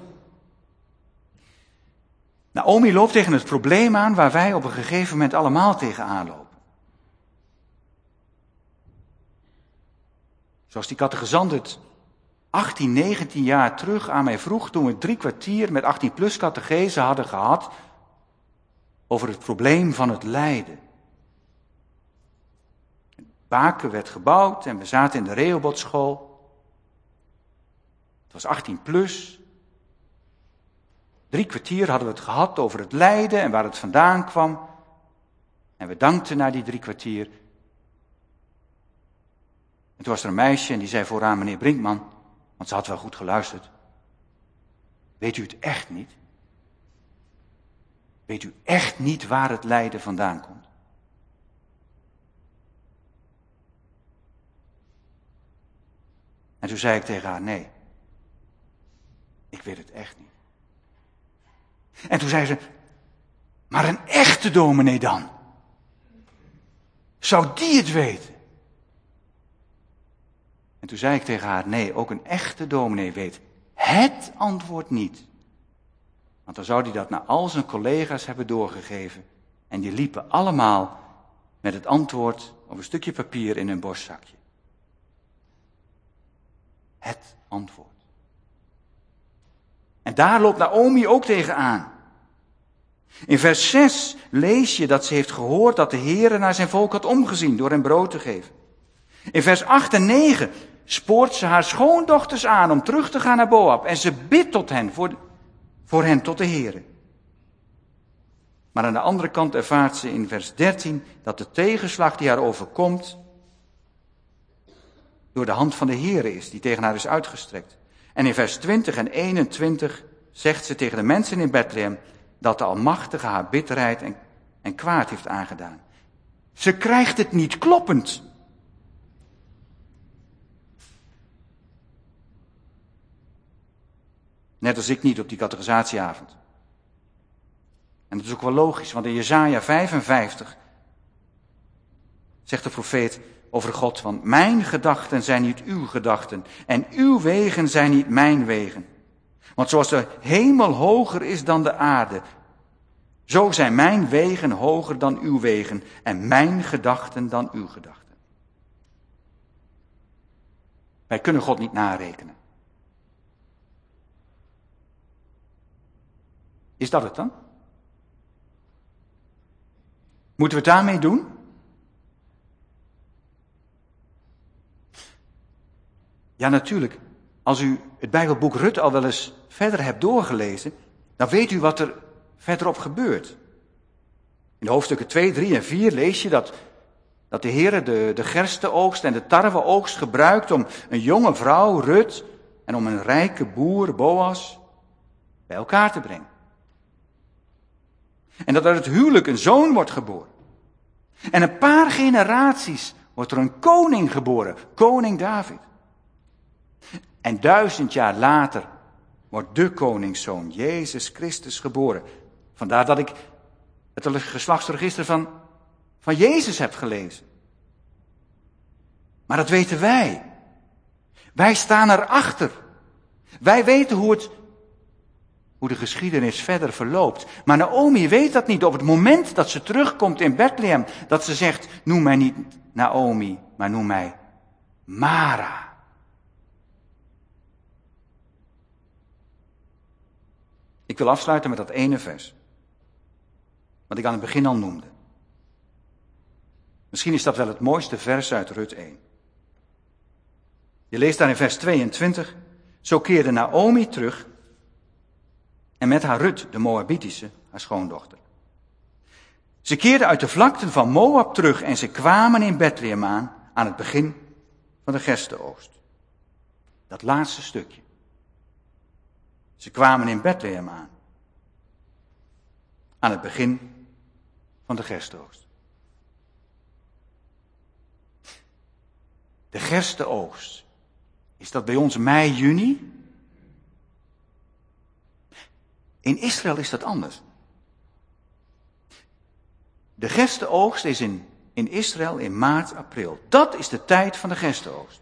Naomi loopt tegen het probleem aan waar wij op een gegeven moment allemaal tegenaan lopen. Zoals die catechizant het achttien, negentien jaar terug aan mij vroeg toen we drie kwartier met achttien plus catechese hadden gehad over het probleem van het lijden. Baken werd gebouwd en we zaten in de Rehobotschool. Het was achttien plus. Drie kwartier hadden we het gehad over het lijden en waar het vandaan kwam. En we dankten na die drie kwartier. En toen was er een meisje en die zei vooraan, meneer Brinkman, want ze had wel goed geluisterd. Weet u het echt niet? Weet u echt niet waar het lijden vandaan komt? En toen zei ik tegen haar, nee, ik weet het echt niet. En toen zei ze, maar een echte dominee dan? Zou die het weten? En toen zei ik tegen haar, nee, ook een echte dominee weet het antwoord niet. Want dan zou hij dat naar al zijn collega's hebben doorgegeven. En die liepen allemaal met het antwoord op een stukje papier in hun borstzakje. Het antwoord. En daar loopt Naomi ook tegenaan. In vers zes lees je dat ze heeft gehoord dat de Heere naar zijn volk had omgezien door hen brood te geven. In vers acht en negen spoort ze haar schoondochters aan om terug te gaan naar Moab. En ze bidt tot hen, voor, voor hen tot de Heere. Maar aan de andere kant ervaart ze in vers dertien dat de tegenslag die haar overkomt door de hand van de Heere is, die tegen haar is uitgestrekt. En in vers twintig en eenentwintig zegt ze tegen de mensen in Bethlehem dat de Almachtige haar bitterheid en, en kwaad heeft aangedaan. Ze krijgt het niet kloppend. Net als ik niet op die catechisatieavond. En dat is ook wel logisch, want in Jesaja vijfenvijftig zegt de profeet over God van, mijn gedachten zijn niet uw gedachten en uw wegen zijn niet mijn wegen. Want zoals de hemel hoger is dan de aarde, zo zijn mijn wegen hoger dan uw wegen en mijn gedachten dan uw gedachten. Wij kunnen God niet narekenen. Is dat het dan? Moeten we het daarmee doen? Ja, natuurlijk. Als u het Bijbelboek Rut al wel eens verder hebt doorgelezen, dan weet u wat er verderop gebeurt. In de hoofdstukken twee, drie en vier lees je dat, dat de Heere de, de gerstenoogst en de tarweoogst gebruikt om een jonge vrouw, Rut, en om een rijke boer, Boas, bij elkaar te brengen. En dat uit het huwelijk een zoon wordt geboren. En een paar generaties wordt er een koning geboren, koning David. En duizend jaar later wordt de koningszoon, Jezus Christus, geboren. Vandaar dat ik het geslachtsregister van, van Jezus heb gelezen. Maar dat weten wij. Wij staan erachter. Wij weten hoe, het, hoe de geschiedenis verder verloopt. Maar Naomi weet dat niet. Op het moment dat ze terugkomt in Bethlehem, dat ze zegt, noem mij niet Naomi, maar noem mij Mara. Ik wil afsluiten met dat ene vers, wat ik aan het begin al noemde. Misschien is dat wel het mooiste vers uit Rut één. Je leest daar in vers tweeëntwintig, zo keerde Naomi terug en met haar Rut, de Moabitische, haar schoondochter. Ze keerden uit de vlakten van Moab terug en ze kwamen in Bethlehem aan, aan het begin van de gerstenoogst. Dat laatste stukje. Ze kwamen in Bethlehem aan, aan het begin van de gerstenoogst. De gerstenoogst, is dat bij ons mei, juni? In Israël is dat anders. De gerstenoogst is in, in Israël in maart, april. Dat is de tijd van de gerstenoogst.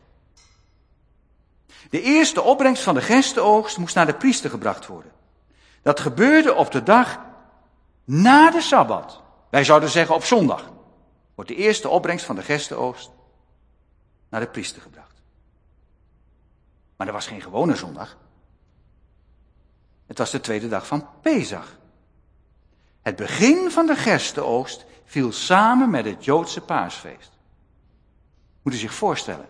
De eerste opbrengst van de gerstenoogst moest naar de priester gebracht worden. Dat gebeurde op de dag na de Sabbat. Wij zouden zeggen op zondag. Wordt de eerste opbrengst van de gerstenoogst naar de priester gebracht. Maar er was geen gewone zondag. Het was de tweede dag van Pesach. Het begin van de gerstenoogst viel samen met het Joodse paasfeest. Moet u zich voorstellen.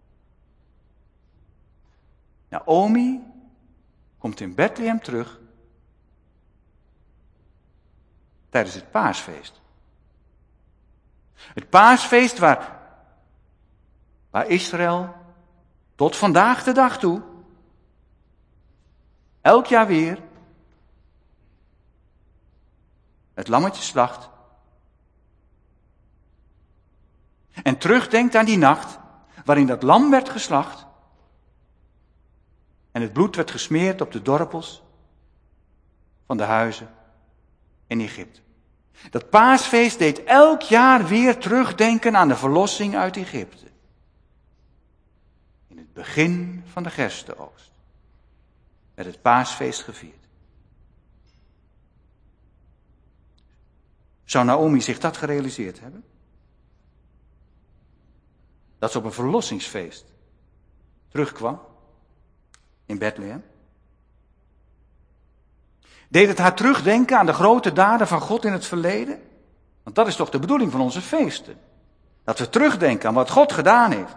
Naomi komt in Bethlehem terug tijdens het paasfeest. Het paasfeest waar, waar Israël tot vandaag de dag toe elk jaar weer het lammetje slacht en terugdenkt aan die nacht waarin dat lam werd geslacht en het bloed werd gesmeerd op de dorpels van de huizen in Egypte. Dat paasfeest deed elk jaar weer terugdenken aan de verlossing uit Egypte. In het begin van de gerstenoogst werd het paasfeest gevierd. Zou Naomi zich dat gerealiseerd hebben? Dat ze op een verlossingsfeest terugkwam in Bethlehem? Deed het haar terugdenken aan de grote daden van God in het verleden? Want dat is toch de bedoeling van onze feesten. Dat we terugdenken aan wat God gedaan heeft.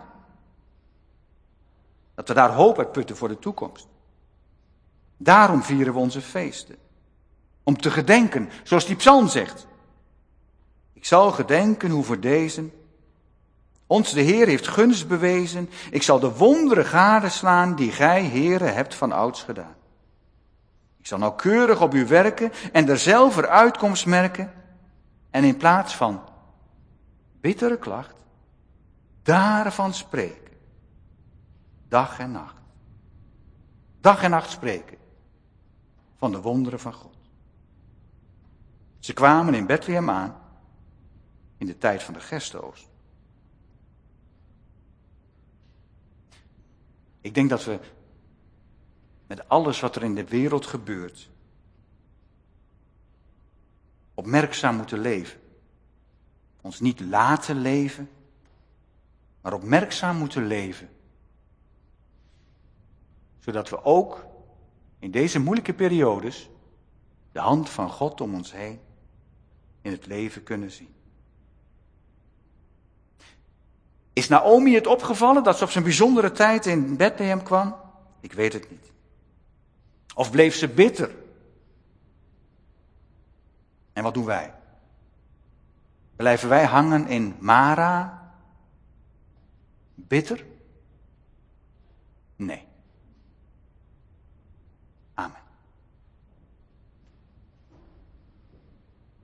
Dat we daar hoop uit putten voor de toekomst. Daarom vieren we onze feesten. Om te gedenken, zoals die psalm zegt. Ik zal gedenken hoe voor deze ons de Heer heeft gunst bewezen. Ik zal de wonderen gadeslaan die gij, Heere, hebt van ouds gedaan. Ik zal nauwkeurig op u werken en derzelfde uitkomst merken. En in plaats van bittere klacht, daarvan spreken. Dag en nacht. Dag en nacht spreken van de wonderen van God. Ze kwamen in Bethlehem aan in de tijd van de gerstenoogst. Ik denk dat we met alles wat er in de wereld gebeurt opmerkzaam moeten leven. Ons niet laten leven, maar opmerkzaam moeten leven. Zodat we ook in deze moeilijke periodes de hand van God om ons heen in het leven kunnen zien. Is Naomi het opgevallen dat ze op zijn bijzondere tijd in Bethlehem kwam? Ik weet het niet. Of bleef ze bitter? En wat doen wij? Blijven wij hangen in Mara? Bitter? Nee. Amen.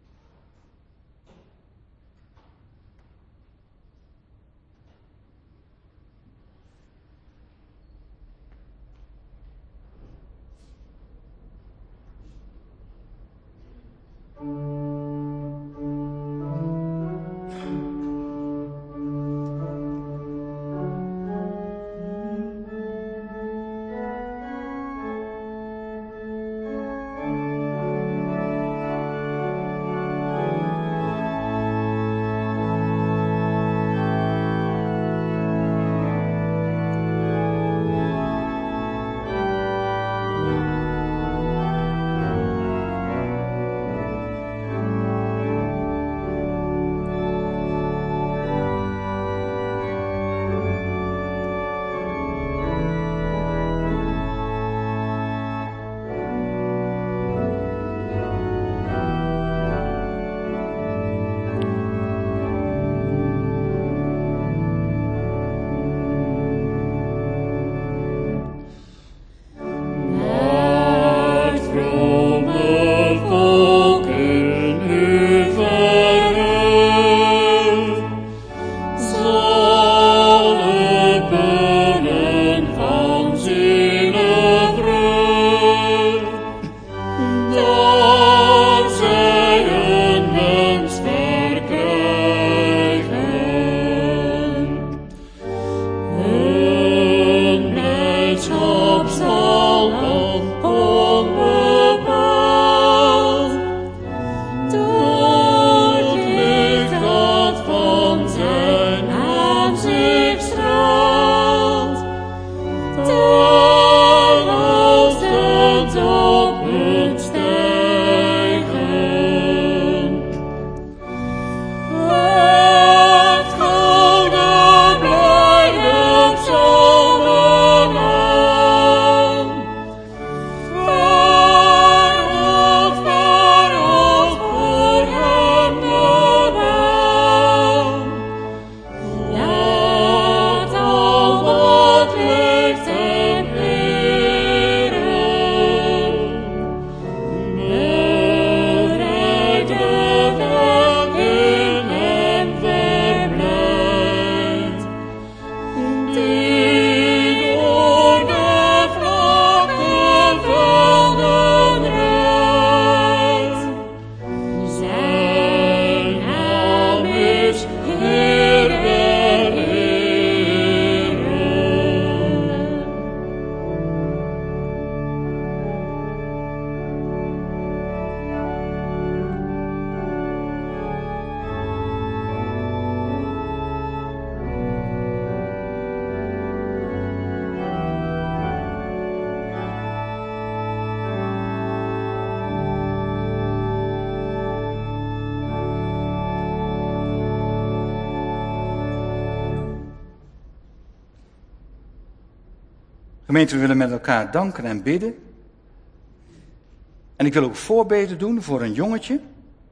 Gemeente, we willen met elkaar danken en bidden. En ik wil ook voorbeden doen voor een jongetje.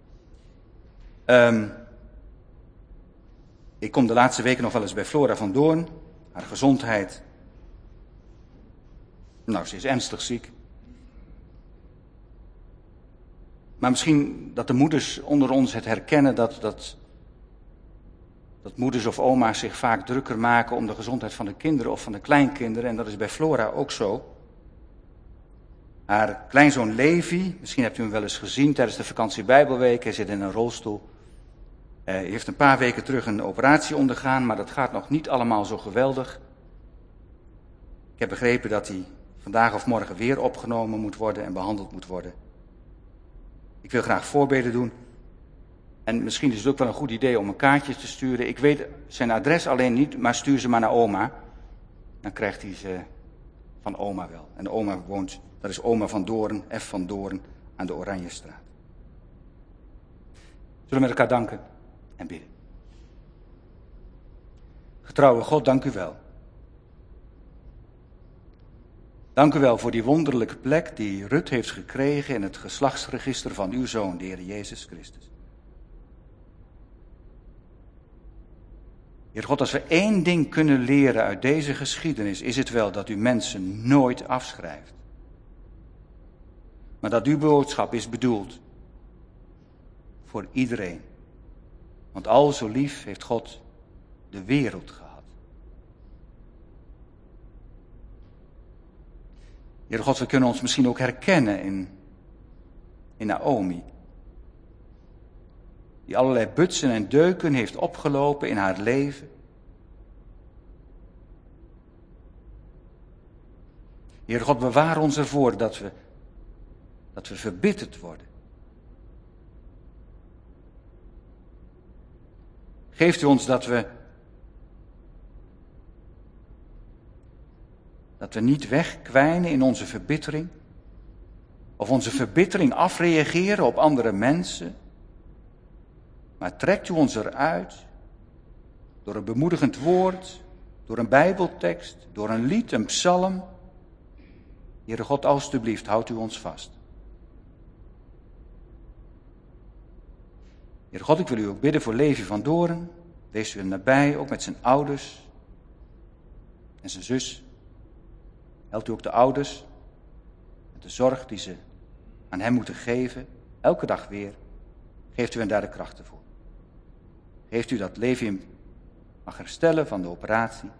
Um, ik kom de laatste weken nog wel eens bij Flora van Doorn. Haar gezondheid. Nou, ze is ernstig ziek. Maar misschien dat de moeders onder ons het herkennen dat, dat, dat moeders of oma's zich vaak drukker maken om de gezondheid van de kinderen of van de kleinkinderen. En dat is bij Flora ook zo. Haar kleinzoon Levi, misschien hebt u hem wel eens gezien tijdens de vakantie Bijbelweek. Hij zit in een rolstoel. Hij heeft een paar weken terug een operatie ondergaan, maar dat gaat nog niet allemaal zo geweldig. Ik heb begrepen dat hij vandaag of morgen weer opgenomen moet worden en behandeld moet worden. Ik wil graag voorbeden doen. En misschien is het ook wel een goed idee om een kaartje te sturen. Ik weet zijn adres alleen niet, maar stuur ze maar naar oma. Dan krijgt hij ze van oma wel. En de oma woont, dat is oma van Doorn, F van Doorn, aan de Oranjestraat. Zullen we met elkaar danken en bidden. Getrouwe God, dank u wel. Dank u wel voor die wonderlijke plek die Rut heeft gekregen in het geslachtsregister van uw Zoon, de Heer Jezus Christus. Heer God, als we één ding kunnen leren uit deze geschiedenis, is het wel dat u mensen nooit afschrijft. Maar dat uw boodschap is bedoeld voor iedereen. Want al zo lief heeft God de wereld gehad. Heer God, we kunnen ons misschien ook herkennen in, in Naomi. Die allerlei butsen en deuken heeft opgelopen in haar leven. Heer God, bewaar ons ervoor dat we, dat we verbitterd worden. Geeft u ons dat we, dat we niet wegkwijnen in onze verbittering. Of onze verbittering afreageren op andere mensen. Maar trekt u ons eruit door een bemoedigend woord, door een bijbeltekst, door een lied, een psalm. Heere God, alstublieft, houdt u ons vast. Heere God, ik wil u ook bidden voor Levi van Doorn. Wees u hem nabij, ook met zijn ouders en zijn zus. Helpt u ook de ouders met de zorg die ze aan hem moeten geven, elke dag weer. Geeft u hen daar de krachten voor. Geeft u dat Levi hem mag herstellen van de operatie.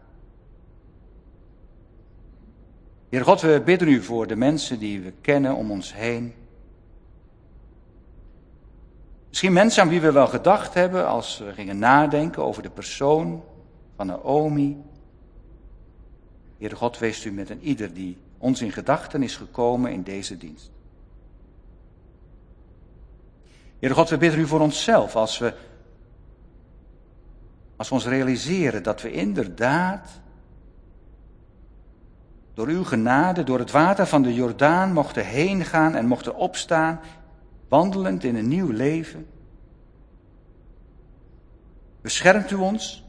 Heer God, we bidden u voor de mensen die we kennen om ons heen. Misschien mensen aan wie we wel gedacht hebben als we gingen nadenken over de persoon van Naomi. Heer God, wees u met een ieder die ons in gedachten is gekomen in deze dienst. Heer God, we bidden u voor onszelf als we, als we ons realiseren dat we inderdaad door uw genade, door het water van de Jordaan mochten heen gaan en mochten opstaan, wandelend in een nieuw leven. Beschermt u ons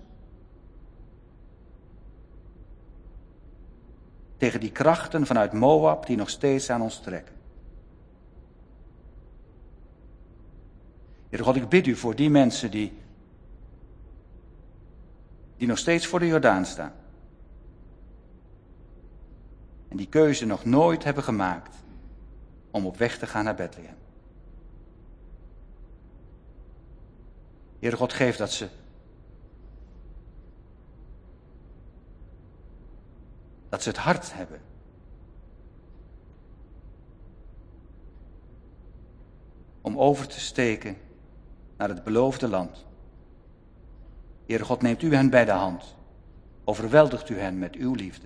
tegen die krachten vanuit Moab die nog steeds aan ons trekken. Heer God, ik bid u voor die mensen die, die nog steeds voor de Jordaan staan. En die keuze nog nooit hebben gemaakt om op weg te gaan naar Bethlehem. Heer God, geef dat ze dat ze het hart hebben om over te steken naar het beloofde land. Heer God, neemt u hen bij de hand. Overweldigt u hen met uw liefde.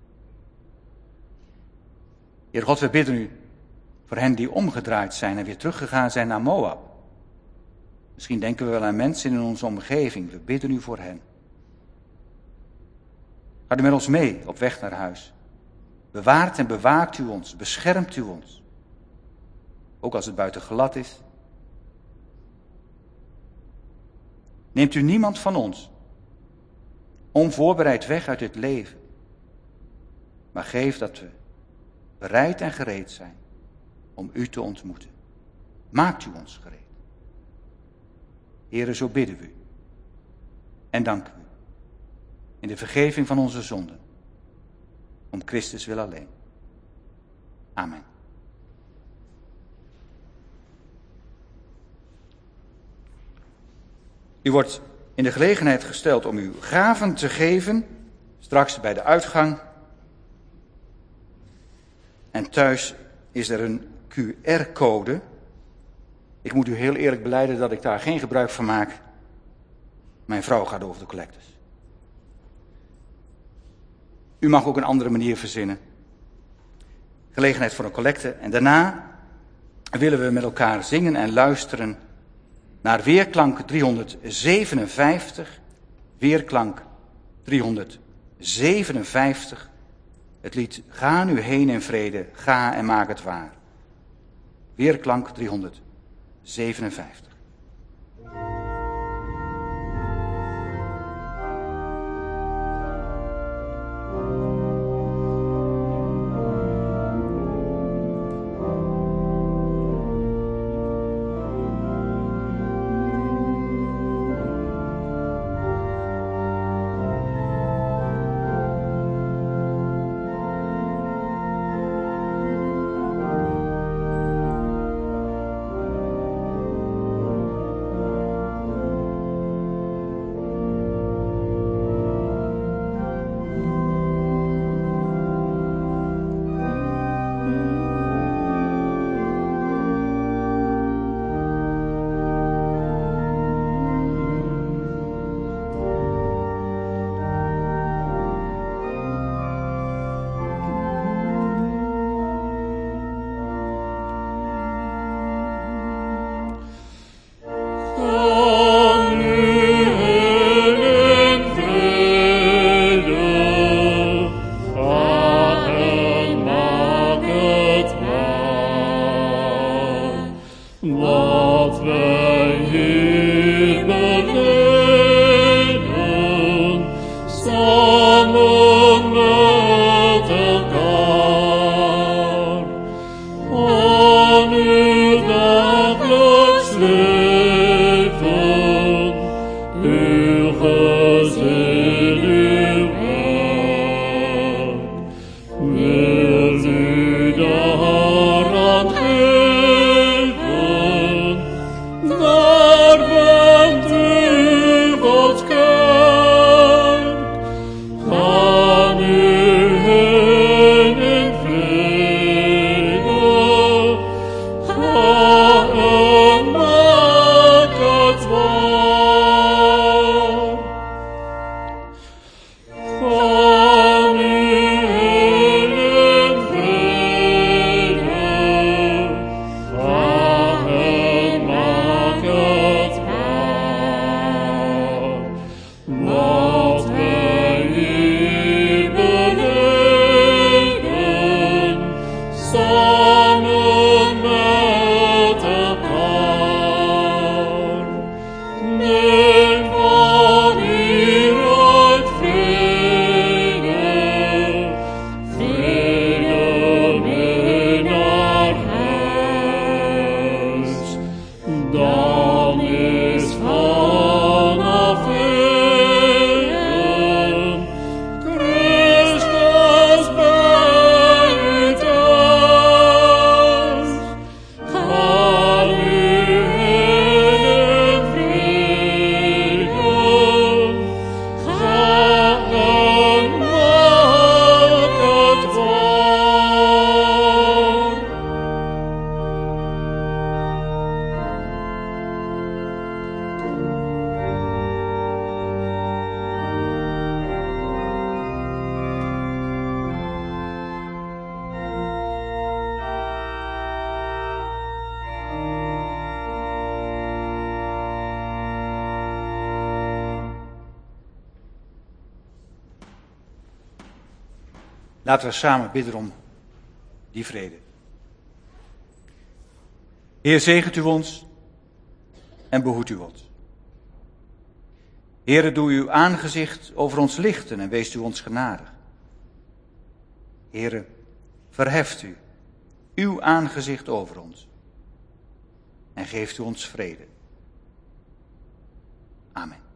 Heer God, we bidden u voor hen die omgedraaid zijn en weer teruggegaan zijn naar Moab. Misschien denken we wel aan mensen in onze omgeving. We bidden u voor hen. Ga u met ons mee op weg naar huis. Bewaart en bewaakt u ons. Beschermt u ons. Ook als het buiten glad is. Neemt u niemand van ons onvoorbereid weg uit het leven. maar geef dat we bereid en gereed zijn om u te ontmoeten. Maakt u ons gereed. Heere, zo bidden we u en danken u in de vergeving van onze zonden, om Christus wil alleen. Amen. U wordt in de gelegenheid gesteld om uw gaven te geven, straks bij de uitgang. En thuis is er een Q R-code. Ik moet u heel eerlijk belijden dat ik daar geen gebruik van maak. Mijn vrouw gaat over de collectes. U mag ook een andere manier verzinnen. Gelegenheid voor een collecte. En daarna willen we met elkaar zingen en luisteren naar Weerklank driehonderdzevenenvijftig. Weerklank driehonderdzevenenvijftig. Het lied Ga nu heen in vrede, ga en maak het waar. Weerklank driehonderdzevenenvijftig. Laten we samen bidden om die vrede. Heer, zegent u ons en behoedt u ons. Heere, doe uw aangezicht over ons lichten en wees u ons genadig. Heere, verheft u uw aangezicht over ons en geeft u ons vrede. Amen.